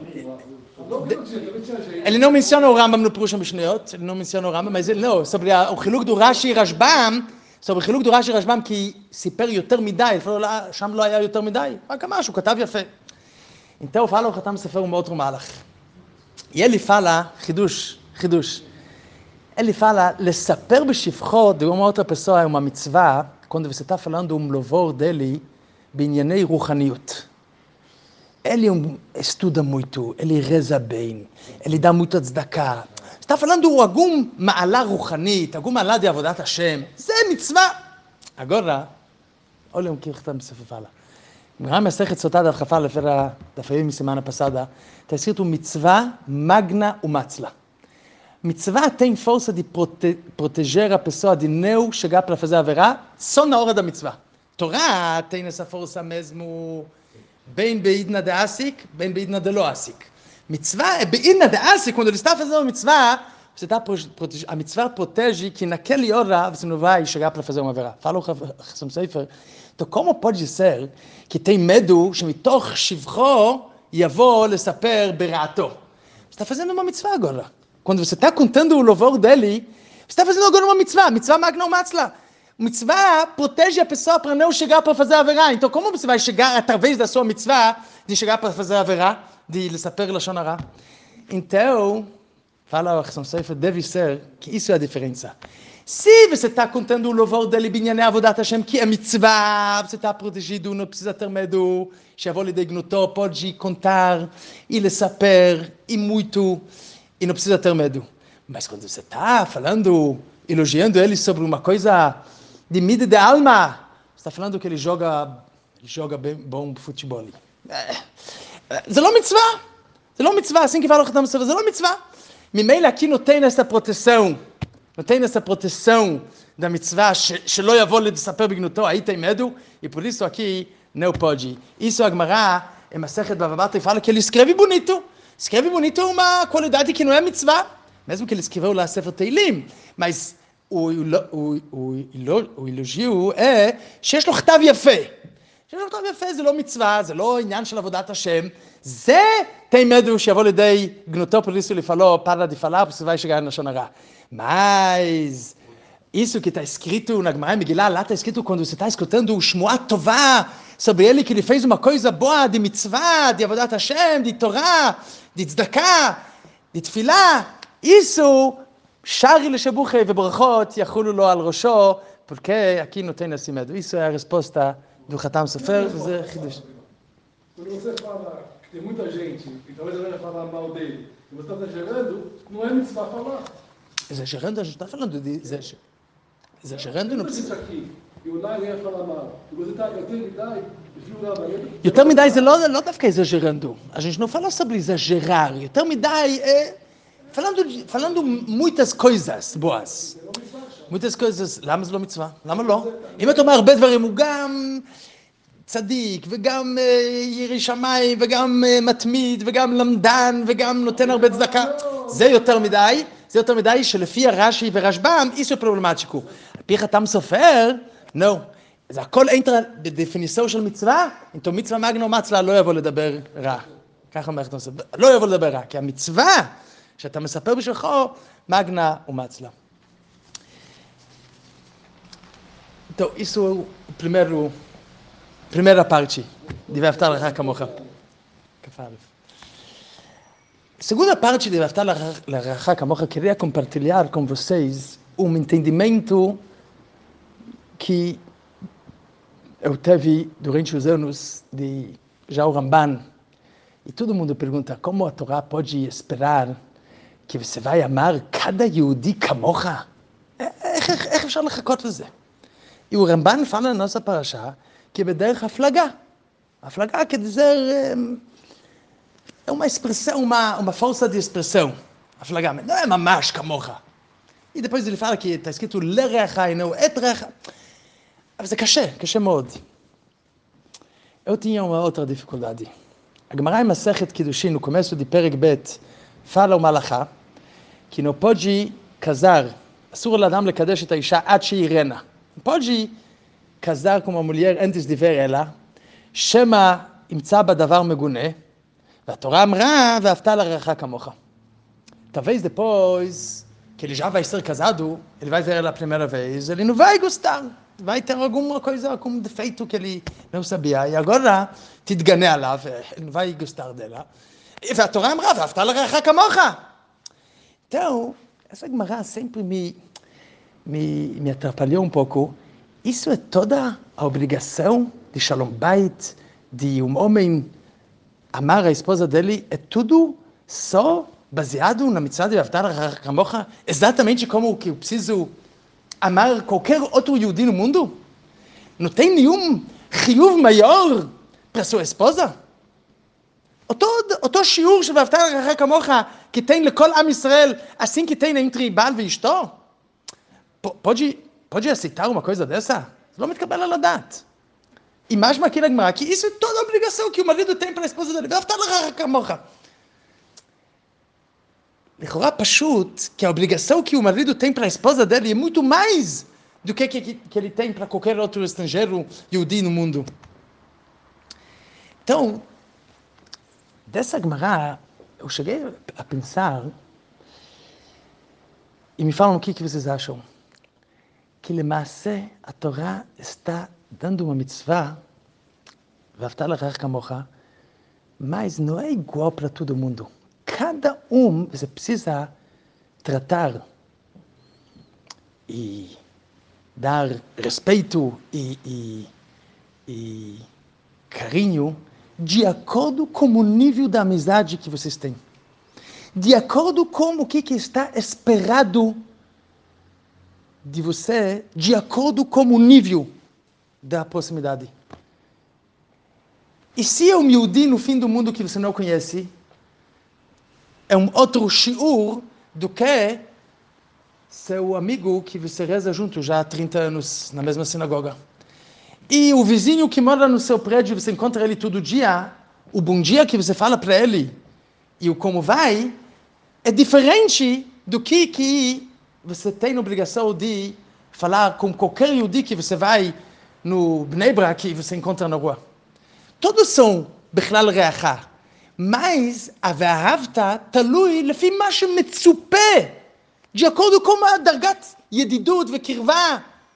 [SPEAKER 1] Ele não menciona o Rambam no Purush HaMishnayot, ele não menciona o Rambam, mas ele não, sobre a, o chiluk do Rashi e Rashbam, sobre o chiluk do Rashi e Rashbam, que סיפר יותר מדי, ele falou lá, שם לא היה יותר מדי, רק משהו, כתב יפה. Então fala o Khatam Sofer um outro malach. E ele fala, Hidush, Hidush, ele fala, לספר בשבחו de uma outra pessoa é uma mitzvah, quando você está falando um louvor dele, בענייני רוחניות. Ele um, estuda muito, ele reza bem, ele dá muita tzedakah. Está falando algum ma'ala ruchanit, algum ma'ala de avodat Hashem. Isso é mitzvah. Agora, olha o que o Khatam Sofer fala. Na Masechet Sotah Daf Chaf Aleph, era da feira semana passada, está escrito mitzvah magna umatzla. Mitzvah tem força de prote proteger a pessoa de não chegar para fazer a verá só na hora da mitzvah. Torá tem essa força mesmo bem beidna de asik, bem beidna de lo asik. Mitzvah é beidna de asik, quando ele está fazendo mitzvah, você está a mitzvah protege que naquele hora você não vai chegar para fazer uma verá. Fala o Chassam Sofer. Então como pode ser que tem medo שמתוך שבחו יבוא לספר ברעתו? Você está fazendo uma mitzvah agora. Quando você está contando o louvor dele, você está fazendo agora uma mitzvah, mitzvah magna umatzla. Mitzvah protege a pessoa para não chegar para fazer a verá. Então, como você vai chegar, através da sua mitzvah, de chegar para fazer a verá, de lesaper lashon hara? Então, fala o Chassam Sofer, deve ser que isso é a diferença. Se você está contando o louvor dele, binyanei avodat Hashem, que é mitzvah, você está protegido, não precisa ter medo, shavol lidei gnuto, pode contar e lesaper, e muito, e não precisa ter medo. Mas quando você está falando, elogiando ele sobre uma coisa de mida de alma, você está falando que ele joga, ele joga bem bom futebol. זה לא מצווה, זה לא מצווה, assim que fala o Khatam Sofer, זה לא מצווה. ממילא aqui não tem essa proteção, não tem essa proteção da mitzvah, שלא יבוא לספר בגנותו, aí tem medo, e por isso aqui não pode. Isso a Gemara, em Masechet Bava Batra, fala que ele escreve bonito, escreve bonito uma qualidade que não é mitzvah, mesmo que ele escreveu lá Sefer Teilim, mas o, o, o, o elogio é שיש לו כתב יפה. שיש לו כתב יפה זה לא מצווה, זה לא עניין של עבודת השם, זה tem medo שיבוא לידי גנותו por isso ele falou, para de falar, você vai chegar na Shonara. Mas isso que está escrito na Gemara Megillah, lá está escrito quando você está escutando o Shmuat Tová sobre ele, que ele fez uma coisa boa de mitzvah, de avodat Hashem, de Torá, de tzedakah, de tefilá, isso shari leshabuche vebrachot yachulu lo al rosho, porque aqui não tem esse medo. Isso é a resposta do Khatam Sofer, וזה חידוש.
[SPEAKER 2] Quando você fala que tem muita gente, e talvez ela vai falar mal dele, e você está exagerando, não é mitzvah falar.
[SPEAKER 1] Exagerando, a gente está falando de exager... exagerando, não precisa.
[SPEAKER 2] aqui, e o Nai ia falar mal, e você está com tempo idade, e viu lá ele.
[SPEAKER 1] יותר מדי זה לא, לא דווקא exagerando. A gente não fala sobre exagerar. יותר מדי é falando, falando muitas coisas boas. muitas coisas. למה זה לא מצווה? למה לא? אם אתה אומר הרבה דברים, הוא גם צדיק, וגם ירא שמיים, וגם מתמיד, וגם למדן, וגם נותן הרבה צדקה. זה יותר מדי. זה יותר מדי שלפי הרש"י ורשב"ם, isso é problemático. על פי חתם סופר, לא. זה הכל אינטר בדפיניסו של מצווה, אם מצווה מגנה ומצלה לא יבוא לדבר רע. ככה מערכת נושא, לא יבוא לדבר רע, כי המצווה שאתה מספר בשבילך, מגנה ומצלה. Então, isso é o primeiro, primeira parte de Ve'ahavta l'recha kamocha. Segunda parte de Ve'ahavta l'recha kamocha, queria compartilhar com vocês um entendimento que eu teve durante os anos de já o Ramban. E todo mundo pergunta, como a Torá pode esperar que você vai amar cada Yehudi kamocha? איך אפשר לחכות לזה? E o Ramban fala na nossa parashá que é בדרך הפלגה. הפלגה quer dizer, é uma expressão, uma, uma força de expressão. הפלגה, não é ממש כמוך. E depois ele fala que está escrito לרעך e não את רעך. אבל זה קשה, קשה מאוד. Eu tinha uma outra dificuldade. A Gemara em Masechet Kiddushin, no começo de Perek Bet, fala uma halakha que não pode casar, אסור לאדם לקדש את האישה עד שיראנה. פוג'י casar com uma mulher antes de ver ela, שמא ימצא בדבר מגונה, והתורה אמרה, ואהבת לרעך כמוך. Talvez depois, que ele já vai ser casado, ele vai ver ela a primeira vez, ele não vai gostar, vai ter alguma coisa, algum defeito que ele não sabia, e agora תתגנה עליו, ele não vai gostar dela. והתורה אמרה, ואהבת לרעך כמוך. Então, essa Gemara sempre me, me, me atrapalhou um pouco. Isso é toda a obrigação de Shalom Bait, de um homem amar a esposa dele, é tudo só baseado na mitzvah de Ve'ahavta l'recha kamocha, exatamente como que eu preciso amar qualquer outro Yehudi no mundo? Não tem nenhum chiyuv maior para sua esposa? אותו, אותו שיעור של ואהבת לרעך כמוך, que tem לכל עם ישראל, assim que tem entre בעל ואשתו? Pode, pode aceitar uma coisa dessa? Não מתקבל על הדעת. E mais aqui na Gemara, que isso é toda a obrigação que o marido tem para a esposa dele. ואהבת לרעך כמוך. לכאורה פשוט, que a obrigação que o marido tem para a esposa dele é muito mais do que, que, que ele tem para qualquer outro estrangeiro Yehudi no mundo. Então, dessa Gemara, eu cheguei a pensar, e me falam o que, que vocês acham, que למעשה a Torá está dando uma mitzvah, ואהבת לרעך כמוך, mas não é igual para todo mundo. Cada um você precisa tratar e dar respeito e, e, e carinho de acordo com o nível da amizade que vocês têm. De acordo com o que, que está esperado de você, de acordo com o nível da proximidade. E se é um Yehudi no fim do mundo que você não conhece, é um outro shiur do que seu amigo que você reza junto já há trinta anos na mesma sinagoga. E o vizinho que mora no seu prédio, você encontra ele todo dia, o bom dia que você fala para ele e o como vai, é diferente do que, que você tem a obrigação de falar com qualquer Yehudi que você vai no Bnei Brak que você encontra na rua. Todos são בכלל רעך, mas a ואהבת תלוי לפי מה שמצופה, de acordo com a דרגת ידידות וקרבה.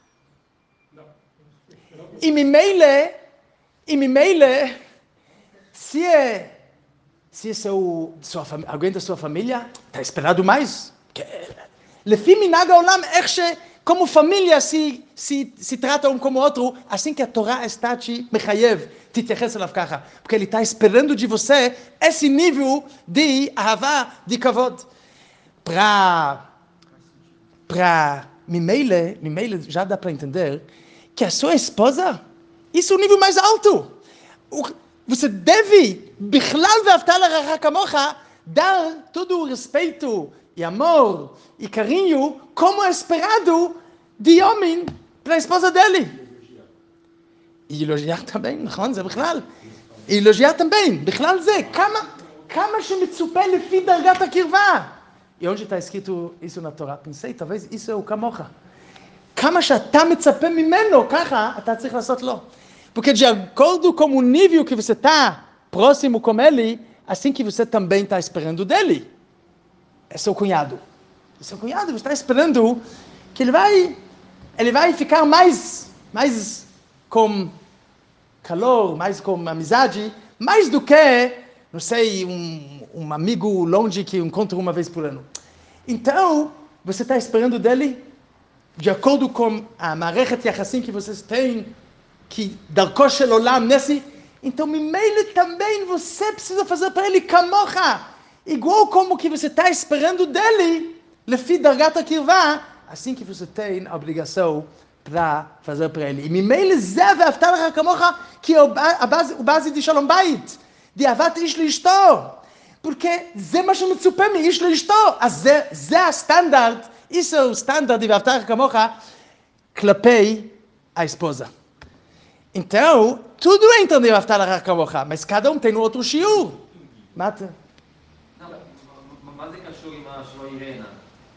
[SPEAKER 1] E ממילא, e ממילא, se é, se é seu, sua, alguém da sua família, está esperado mais. לפי מנהג העולם, איך ש... como família se, se, se trata um como outro, assim que a Torá está te mechayev, te תתייחס אליו ככה. Porque ele está esperando de você esse nível de אהבה, de kavod. Para, para, ממילא, ממילא, já dá para entender que a sua esposa, isso é o nível mais alto. Você deve, בכלל ואהבת לרעך כמוך, dar todo o respeito e amor e carinho como é esperado de homem para a esposa dele. E elogiar também, נכון? זה בכלל. elogiar também, בכלל זה. כמה, כמה שמצופה לפי דרגת הקרבה. E onde está escrito isso na Torá? Pensei, talvez isso é o כמוך. כמה שאתה מצפה ממנו, ככה אתה צריך לעשות לו. Porque de acordo com o nível que você está próximo com ele, assim que você também está esperando dele. É seu cunhado. É seu cunhado, você está esperando que ele vai, ele vai ficar mais, mais com calor, mais com amizade, mais do que, não sei, um, um amigo longe que encontra uma vez por ano. Então, você está esperando dele de acordo com a מערכת יחסים que vocês têm, que דרכו של עולם נשי, então ממילא também você precisa fazer para ele כמוך, igual como que você está esperando dele, לפי דרגת הקרבה, assim que você tem a obrigação para fazer para ele. E ממילא זה ואהבת לך כמוך, כי הוא base de שלום בית, de אהבת איש לאשתו, porque זה מה שמצופה מאיש לאשתו, אז זה, זה הסטנדרט, isso é o standard de ואהבת לך כמוך, כלפי a esposa. Então, tudo entra de ואהבת לך כמוך, mas cada um tem um outro שיעור. מה אתה?
[SPEAKER 3] מה זה קשור עם שלא יראנה?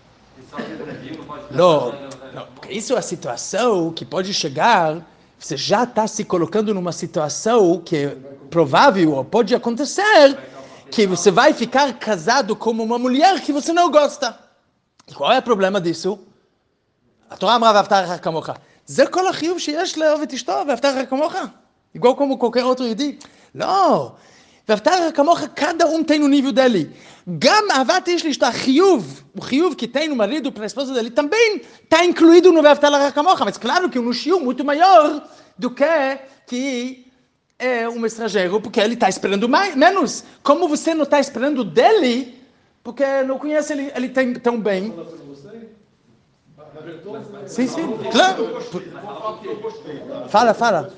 [SPEAKER 1] Não, não, isso é a situação que pode chegar, você já está se colocando numa situação que é provável, ou pode acontecer, que você vai ficar casado com uma mulher que você não gosta. E qual é o problema disso? A Torá אמרה ואהבת לך כמוך. זה כל החיוב שיש לאהוב את אשתו, ואהבת לך כמוך. igual como qualquer outro יהודי. לא. ואהבת לך כמוך, cada um tem no nível dele. גם אהבת איש לאשתו, החיוב, o חיוב que tem no marido para a esposa dele, também está incluído no ואהבת לך כמוך, mas claro que um שיעור muito maior do que que é um estrangeiro, porque ele está esperando mais, menos. Como você não está esperando dele, porque não conhece ele, ele tem, tão bem. Sim, sim, claro. Fala, fala.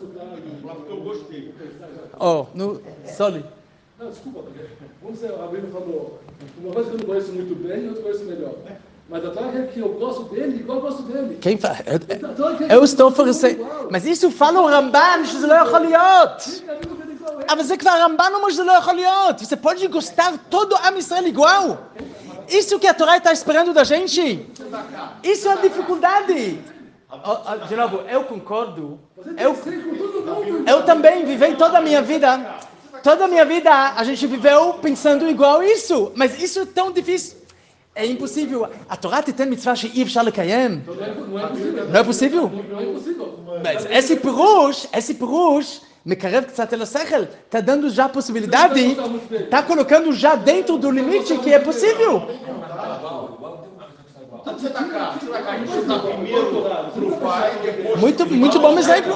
[SPEAKER 1] Oh, no, sorry.
[SPEAKER 2] Não, desculpa, vamos dizer, a Bíblia falou, uma coisa que eu não conheço muito bem e outra conheço melhor. Mas a Torá quer que eu gosto dele igual eu gosto dele.
[SPEAKER 1] Quem fala? Eu estou oferecendo. Mas isso fala o Ramban, שזה לא יכול להיות. אבל זה כבר הרמב"ן אומר שזה לא יכול להיות. Você pode gostar todo עם ישראל igual. Isso que a Torá está esperando da gente. Isso é a dificuldade. De novo, eu concordo. Eu, eu também vivi toda a minha vida. Toda a minha vida a gente viveu pensando igual isso. Mas isso é tão difícil. É impossível. A Torá te tem mitzvah שאי אפשר לקיים. לא é possível? Mas esse pirush, esse pirush, מקרב קצת אל השכל. Está dando já a possibilidade, está colocando já dentro do limite que é possível. Muito, muito bom exemplo.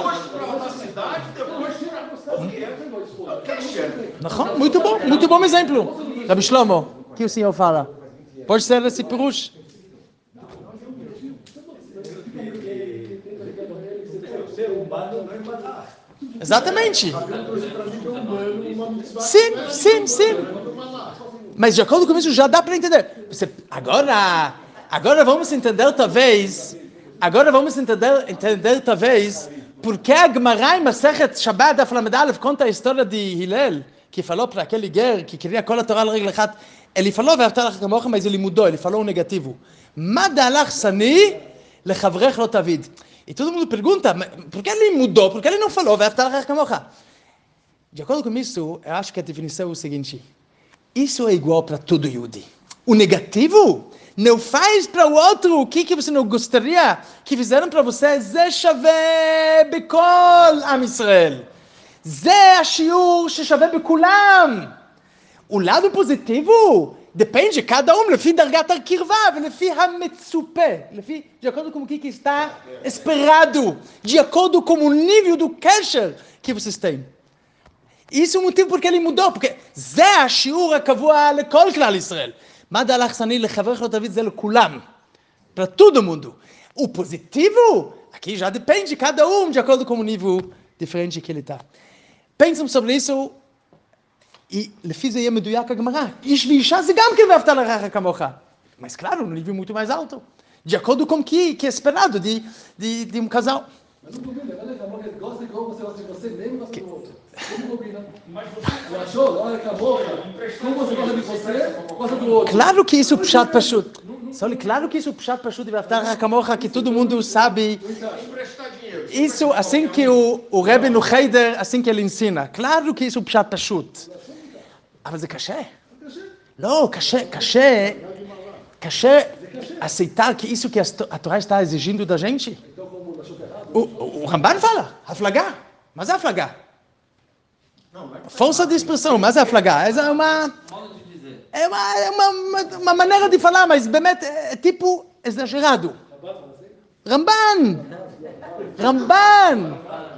[SPEAKER 1] נכון, muito bom, muito bom exemplo. Rabi Shlomo, o que o senhor fala? Pode ser esse pirush. Exatamente. Sim, sim, sim. Mas de acordo com isso já dá para entender. Você, agora, agora vamos entender talvez, agora vamos entender, entender talvez, porque a Gemara em Masechet Shabbat Daf Lamed Aleph conta a história de Hillel, que falou para aquele guerreiro que queria כל התורה על רגל אחת. Ele falou ואהבת לך כמוך, mas ele mudou, ele falou o negativo. מה דהלך שני לחברך לא תביד. E todo mundo pergunta, por que ele mudou? Por que ele não falou ואהבת לך כמוך? De acordo com isso, eu acho que a definição é o seguinte. Isso é igual para todo Yehudi. O negativo não faz para o outro o que, que você não gostaria que fizeram para você. זה שווה בכל עם ישראל. זה השיעור ששווה בכולם. O lado positivo depende de cada um, לפי דרגת הקרבה ולפי המצופה, לפי, de acordo com o que está esperado, de acordo com o nível do קשר que vocês têm. Isso é o motivo porque ele mudou, porque זה השיעור הקבוע לכל כלל ישראל. מה דהלך שני לחברך לא תביד, זה לכולם, para todo mundo. O positivo, aqui já depende de cada um, de acordo com o nível diferente que ele está. Pensam sobre isso, e לפי זה יהיה מדויק הגמרא. איש ואישה זה גם כן ואהבת לרעך כמוך. Mas claro, no nível muito mais alto. De acordo com o que, que é esperado de, de, de um casal.
[SPEAKER 2] Mas não combina, olha, amor, ele gosta igual você gosta de você, nem gosta do outro. Como combina? Você achou? Olha, acabou, como você gosta de você, gosta do outro.
[SPEAKER 1] Claro que isso é pshat pashut. Soli, claro que isso Pshat Pashut e Ve'aftalach Kamocha, que todo mundo sabe. Isso, assim que o, o Rebbe no Heider, assim que ele ensina. Claro que isso Pshat Pashut. אבל זה קשה. לא, קשה, קשה, קשה aceitar que isso que a Torá está exigindo da gente. O, o Ramban fala, aflagar. Mas é aflagar. Força de expressão, mas é aflagar. É uma, é uma, é uma, uma, uma maneira de falar, mas באמת é tipo exagerado. Ramban! Ramban!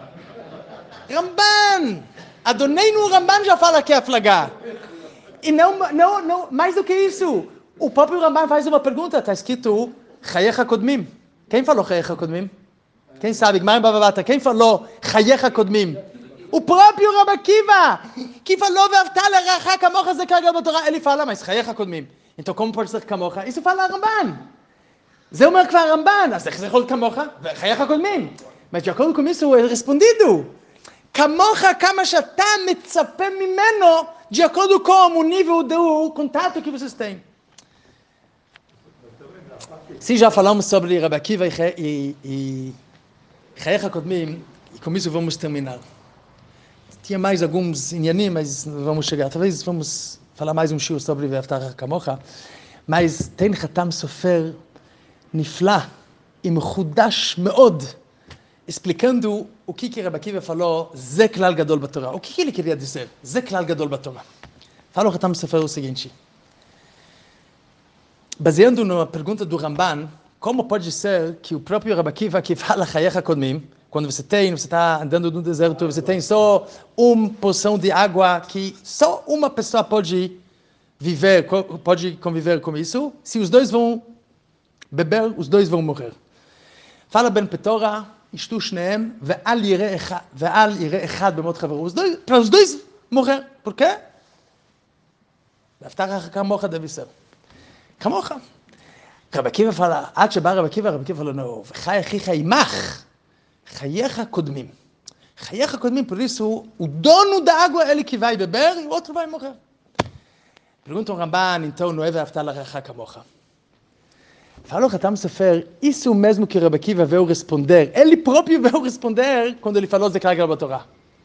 [SPEAKER 1] Ramban! Adonenu Ramban já fala que é aflagar. E não, não, não, mais do que isso, o próprio Ramban faz uma pergunta, está escrito Chayecha Kodmim. Quem falou Chayecha Kodmim? Quem sabe? Gmar Bavavata. Quem falou Chayecha Kodmim? O próprio Rabbi Akiva, que falou Ve'aftal l'reacha kamocha זה כרגע בתורה, ele fala, mas Chayecha Kodmim. Então como pode ser kamocha? Isso fala Ramban. זה אומר כבר רמב"ן, אז איך זה יכול להיות כמוך? וחייך קודמים. mas de acordo com isso é respondido. כמוך כמה שאתה מצפה ממנו, de acordo com o nível do contato que vocês têm. Se já falamos sobre Rabbi Akiva e, e Chayecha Kodmim, e com isso vamos terminar. Tinha mais alguns inyanim, mas vamos chegar. Talvez vamos falar mais um shiur sobre Ve'aftalach Kamocha. Mas tem Khatam Sofer נפלא, ומחודש מאוד, explicando o que que Rabbi Akiva falou, זה כלל גדול בתורה. O que que ele queria dizer? זה כלל גדול בתורה. Falou Khatam Sofer o seguinte, baseando na pergunta do Ramban, como pode ser que o próprio Rabbi Akiva que fala Chayecha Kodmim, quando você tem, você está andando no deserto, você tem só uma porção de água que só uma pessoa pode viver, pode conviver com isso, se os dois vão beber, os dois vão morrer. Fala Ben Petora, ישתו שניהם, ואל יראה אחד, ואל יראה אחד במות חברו. Para os dois morrer. Por quê? והבטח כמוך דוד סר. כמוך. רבי עקיבא fala, עד שבא רבי עקיבא, רבי עקיבא fala, não, וחי אחיך עמך, חייך קודמים. חייך קודמים, por isso, o dono da água, ele que vai beber, e o outro vai morrer. Pergunta o Ramban, então, não é ואהבת לרעך כמוך. Falou Khatam Sofer, isso mesmo que Rabbi Akiva veio responder. Ele próprio veio responder quando ele falou de Klar Gadol Torah.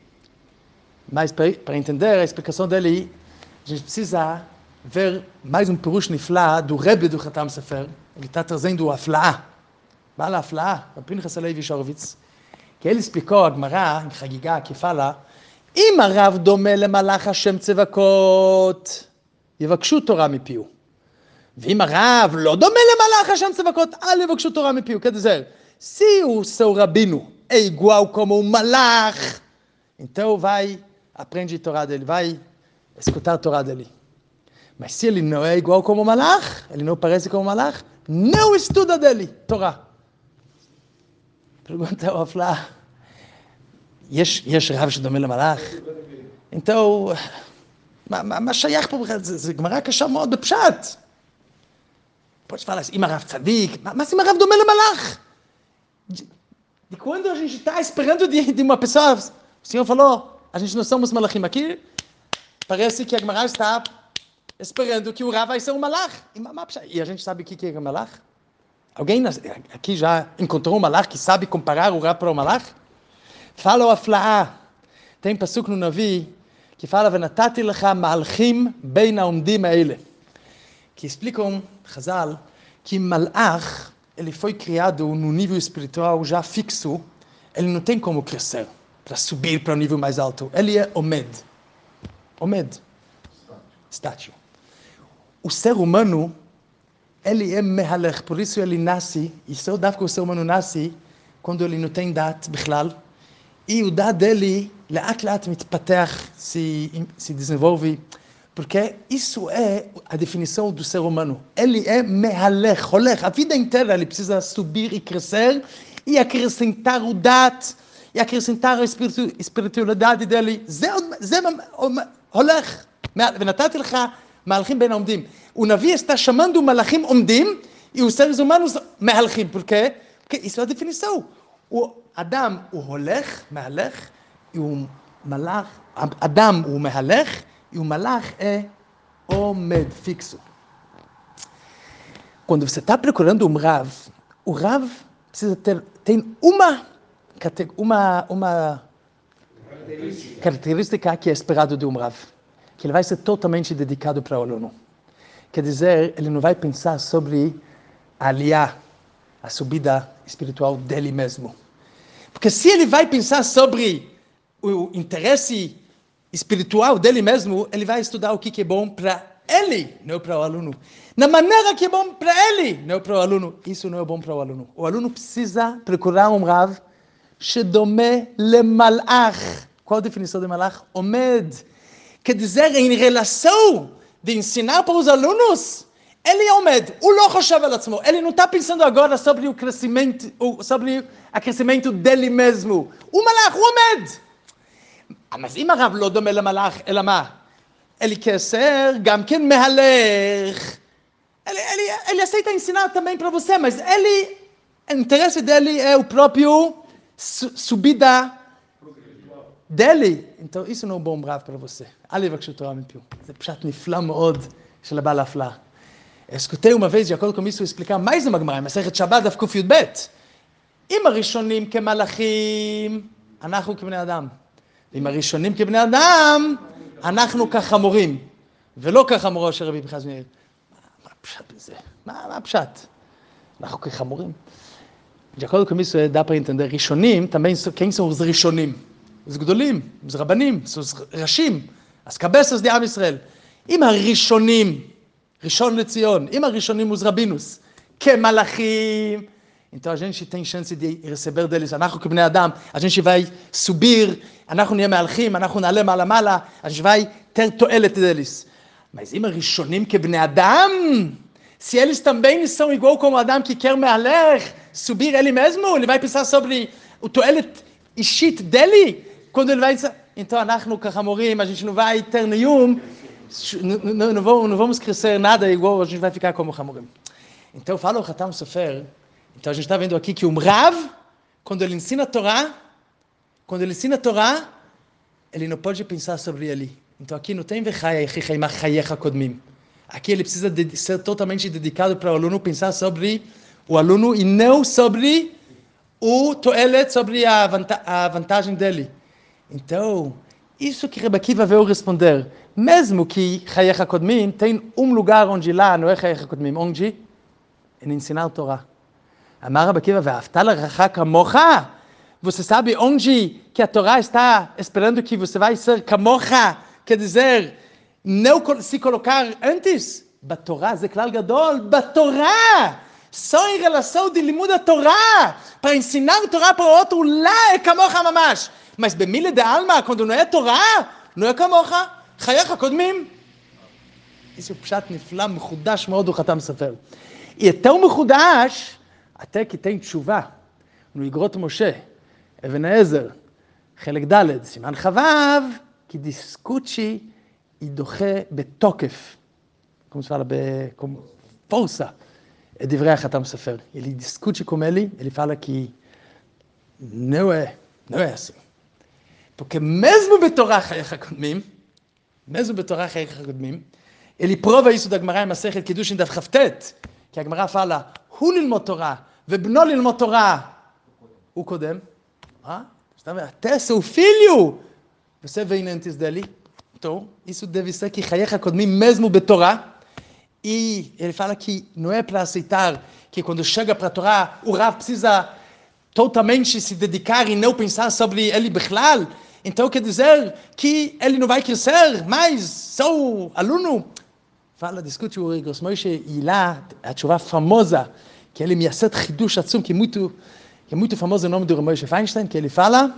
[SPEAKER 1] Mas para entender a explicação dele, a gente precisa ver mais um pirush niflá do Rebbe do Khatam Sofer. Ele está trazendo o Aflaa. Bala Aflaa, Rabbi Pinchas Halevi Shorowitz, que ele explicou a Gemara em Chagigah, que fala, אם הרב דומה למלאך השם צבקות, יבקשו תורה מפיהו. ואם הרב לא דומה למלאך השם צבקות, אל יבקשו תורה מפיהו. Quer dizer, se o seu rabino é igual como um malach, então vai, aprende a Torá dele, vai escutar a Torá dele. Mas se ele não é igual como um malach, ele não parece como um malach, não estuda dele, Torá. Pergunta ao Aflaa, יש, יש רב שדומה למלאך? então, מה שייך פה בכלל? זה גמרא קשה מאוד בפשט. Pode falar assim, Imarav Tzadik, mas Imarav dome malach. De, de quando a gente está esperando de, de uma pessoa, o Senhor falou, a gente não somos malachim aqui, parece que a Gemara está esperando que o Rav vai ser um malach. E a gente sabe o que é um malach? Alguém aqui já encontrou um malach que sabe comparar o Rav para o malach? Fala o Aflaa. Tem pasuk no Navi que fala, ונתתי לך מהלכים בין העומדים האלה. Que explicam, Chazal, que Malach, ele foi criado no nível espiritual já fixo, ele não tem como crescer, para subir para um nível mais alto. Ele é Omed. Omed. Estático. O ser humano, ele é Mehalech, por isso ele nasce, e só dá que o ser humano nasce quando ele não tem dat, Bichlal, e o dat dele, laat laat mitpatech, se, se desenvolve, porque isso é a definição do ser humano. Ele é mehalech, holech. A vida inteira ele precisa subir e crescer e acrescentar o dat, e acrescentar a espiritu, espiritualidade dele. זה הולך. ונתתי לך מהלכים בין העומדים. O Navi está chamando malachim omdim e os seres humanos mehalchim. Por quê? Porque isso é a definição. O Adam, o holech, mehalech, e o malach, Adam, o mehalech, e o malach é omed, fixo. quando você está procurando um Rav, o Rav precisa ter, tem uma, uma, uma característica. característica que é esperado de um Rav, que ele vai ser totalmente dedicado para o aluno. Quer dizer, ele não vai pensar sobre a aliyah, a subida espiritual dele mesmo. Porque se ele vai pensar sobre o interesse espiritual dele mesmo, ele vai estudar o que é bom para ele, não para o aluno. Na maneira que é bom para ele, não para o aluno. Isso não é bom para o aluno. O aluno precisa procurar um Rav shedome lemalach. Qual a definição de malach? Omed. Quer dizer, em relação de ensinar para os alunos, ele é omed. O lo choshev al atzmo. Ele não está pensando agora sobre o crescimento, sobre o crescimento dele mesmo. O malach, o omed. mas אם הרב לא דומה למלאך, אלא מה? ele quer ser גם כן מהלך. Ele, ele, ele aceita ensinar também para você, mas ele, o interesse dele é o próprio su, subida dele. então isso não é um bom Rav para você. אל יבקשו תורה מפיו. זה פשט נפלא מאוד של הבעל ההפלאה. escutei uma vez, de acordo com isso, explicar mais uma גמרא, מסכת שבת דף קי"ב. אם הראשונים כמלאכים, אנחנו כבני אדם. ואם הראשונים כבני אדם, אנחנו כחמורים, ולא כחמורו של רבי פנחס מאיר. מה הפשט בזה? מה, מה הפשט? אנחנו כחמורים. De acordo com isso, dá para entender. ראשונים, também, quem são os ראשונים? os גדולים, os רבנים, os ראשים, as cabeças de עם ישראל. אם הראשונים, ראשון לציון, אם הראשונים os rabinos, כמלאכים, então a gente tem chance de receber deles, אנחנו כבני אדם, a gente vai subir, אנחנו נהיה מהלכים, אנחנו נעלה מעלה מעלה, a gente vai ter תועלת deles. Mas אם הראשונים כבני אדם, se eles também são igual como Adam que quer מהלך, subir ele mesmo, ele vai pensar sobre o תועלת אישית dele, quando ele vai dizer, então אנחנו כחמורים, a gente não vai ter nenhum, não, não, vamos, não vamos crescer nada igual, a gente vai ficar como חמורים. Então fala o Khatam Sofer. Então a gente está vendo aqui que um Rav, quando ele ensina a Torá, quando ele ensina a Torá, ele não pode pensar sobre ele. Então aqui não tem aqui ele precisa de ser totalmente dedicado para o aluno pensar sobre o aluno e não sobre o toelet, sobre a, vanta a vantagem dele. Então, isso que Rebbe Akiva veio responder. Mesmo que Chayecha Kodmim tem um lugar onde lá não é Chayecha Kodmim, onde? Em ensinar a Torá. Amar Rebbe Akiva, ve'ahavta l'recha kamocha. Você sabe onde que a Torá está esperando que você vai ser kamocha? Quer dizer, não se colocar antes? Batorá, זה כלל גדול, בתורה. Só em relação de limud a Torá, para ensinar a Torá para o outro, lá é kamocha mamash. Mas במילא דעלמא, quando não é Torá, não é kamocha. חייך קודמים. isso é pshat nifla, מחודש מאוד הוא חתם סופר. E é tão מחודש, até que tem תשובה. no Igrot Moshe, Even Ezer, חלק ד', סימן חו"ב, que discute e doche betokef. Como se fala, be, com força. É divrei Khatam Sofer. Ele discute com ele, ele fala que não é, não é assim. Porque mesmo betorah Chayecha Kodmim, mesmo betorah Chayecha Kodmim, ele prova isso da Gemara em Masechet Kiddushin Daf Chavtet, que a Gemara fala, hu lilmod Torah, vebno lilmod Torah, o Kodem, ah? até seu filho, você vem antes dele. Então, isso deve ser que Chayecha Kodmim, mesmo betorah, e ele fala que não é para aceitar que quando chega para a Torá, o Rav precisa totalmente se dedicar e não pensar sobre ele bichlal. Então quer dizer que ele não vai crescer mais, sou aluno. Fala, discute o Igros Moshe e lá a tchuva famosa, que ele me aceta chidush atzum, que é muito, que é muito famoso o nome do Moshe Feinstein, que ele fala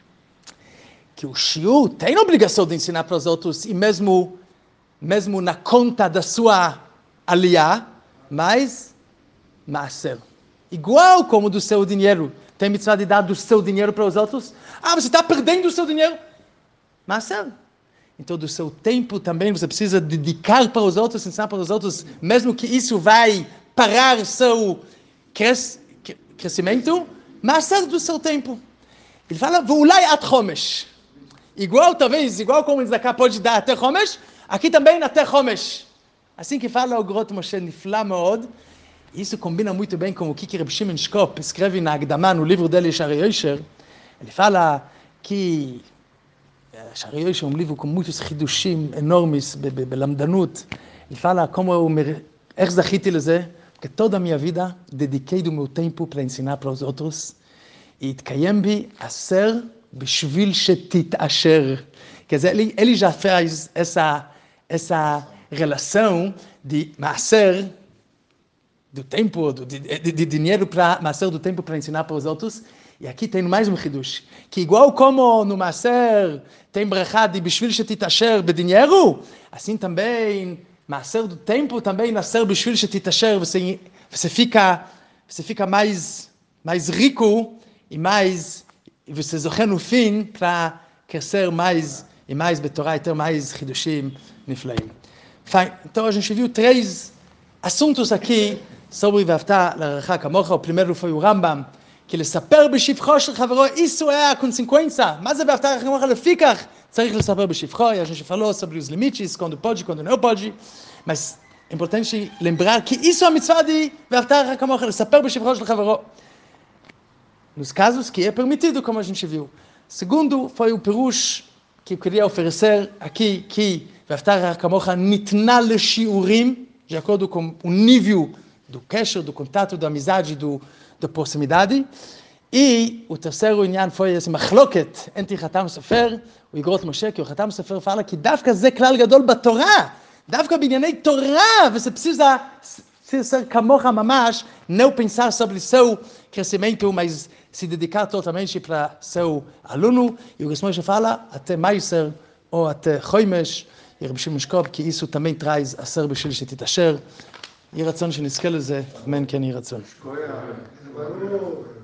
[SPEAKER 1] que o shiur tem a obrigação de ensinar para os outros e mesmo, mesmo na conta da sua aliyah, mas maaser. Igual como do seu dinheiro. Tem mitzvah de dar do seu dinheiro para os outros? Ah, você está perdendo o seu dinheiro? Maaser. Então, do seu tempo também você precisa dedicar para os outros, ensinar para os outros, mesmo que isso vai parar seu cres... crescimento, maaser do seu tempo. Ele fala, veulai at chomesh. Igual, talvez, igual como o Zaká pode dar até chomesh, aqui também até chomesh. Assim que fala o Grot Moshe Nifla Meod, Isso combina muito bem com o que Reb Shimon Shkop escreve na Agdama, no livro dele, Shari Yosher. Ele fala que Shari Yosher é um livro com muitos hidushim enormes, belamdanut. Ele fala como eu, איך זכיתי לזה, porque toda a minha vida dediquei do meu tempo para ensinar para os outros, e התקיים בי עשר בשביל שתתעשר. Quer dizer, ele, ele já faz essa, essa relação de maaser, do tempo, de, de, de dinheiro para maaser do tempo para ensinar para os outros. E aqui tem mais um hidush, que igual como no maaser tem brachá de בשביל שתתעשר בדinheiro, assim também maaser do tempo também nascer בשביל שתתעשר, você você fica você fica mais mais rico e mais e você zoche no fim para crescer mais e mais betorá e ter mais hidushim niflaim. Então a gente viu três assuntos aqui sobre ואהבת לרעך כמוך. O primeiro foi o Rambam, que לספר בשבחו של חברו, isso é a consequência. מה זה ואהבת לרעך כמוך? לפיכך צריך לספר בשבחו. E a gente falou sobre os limites, quando pode, quando não pode. Mas é importante lembrar que isso é a mitzvah de ואהבת לרעך כמוך, לספר בשבחו של חברו. Nos casos que é permitido, como a gente viu. Segundo foi o perush que eu queria oferecer aqui, que ואהבת לרעך כמוך ניתנה לשיעורים, de acordo com o nível do kesher, do contato, da amizade, do, da proximidade. E o terceiro inyan foi esse machloket entre Khatam Sofer e Igrot Moshe, que o Khatam Sofer fala que dafka ze klal gadol batorá, dafka binyanei Torá, você precisa ser kamocha mamash, não pensar sobre seu crescimento, mas se dedicar totalmente para seu aluno. E o Igrot Moshe fala até Meiser ou até Choimesh, e Reb Shimon Shkop, que isso também traz a ser בשביל שתתעשר. יהי רצון שנזכה לזה, אמן כן יהי רצון.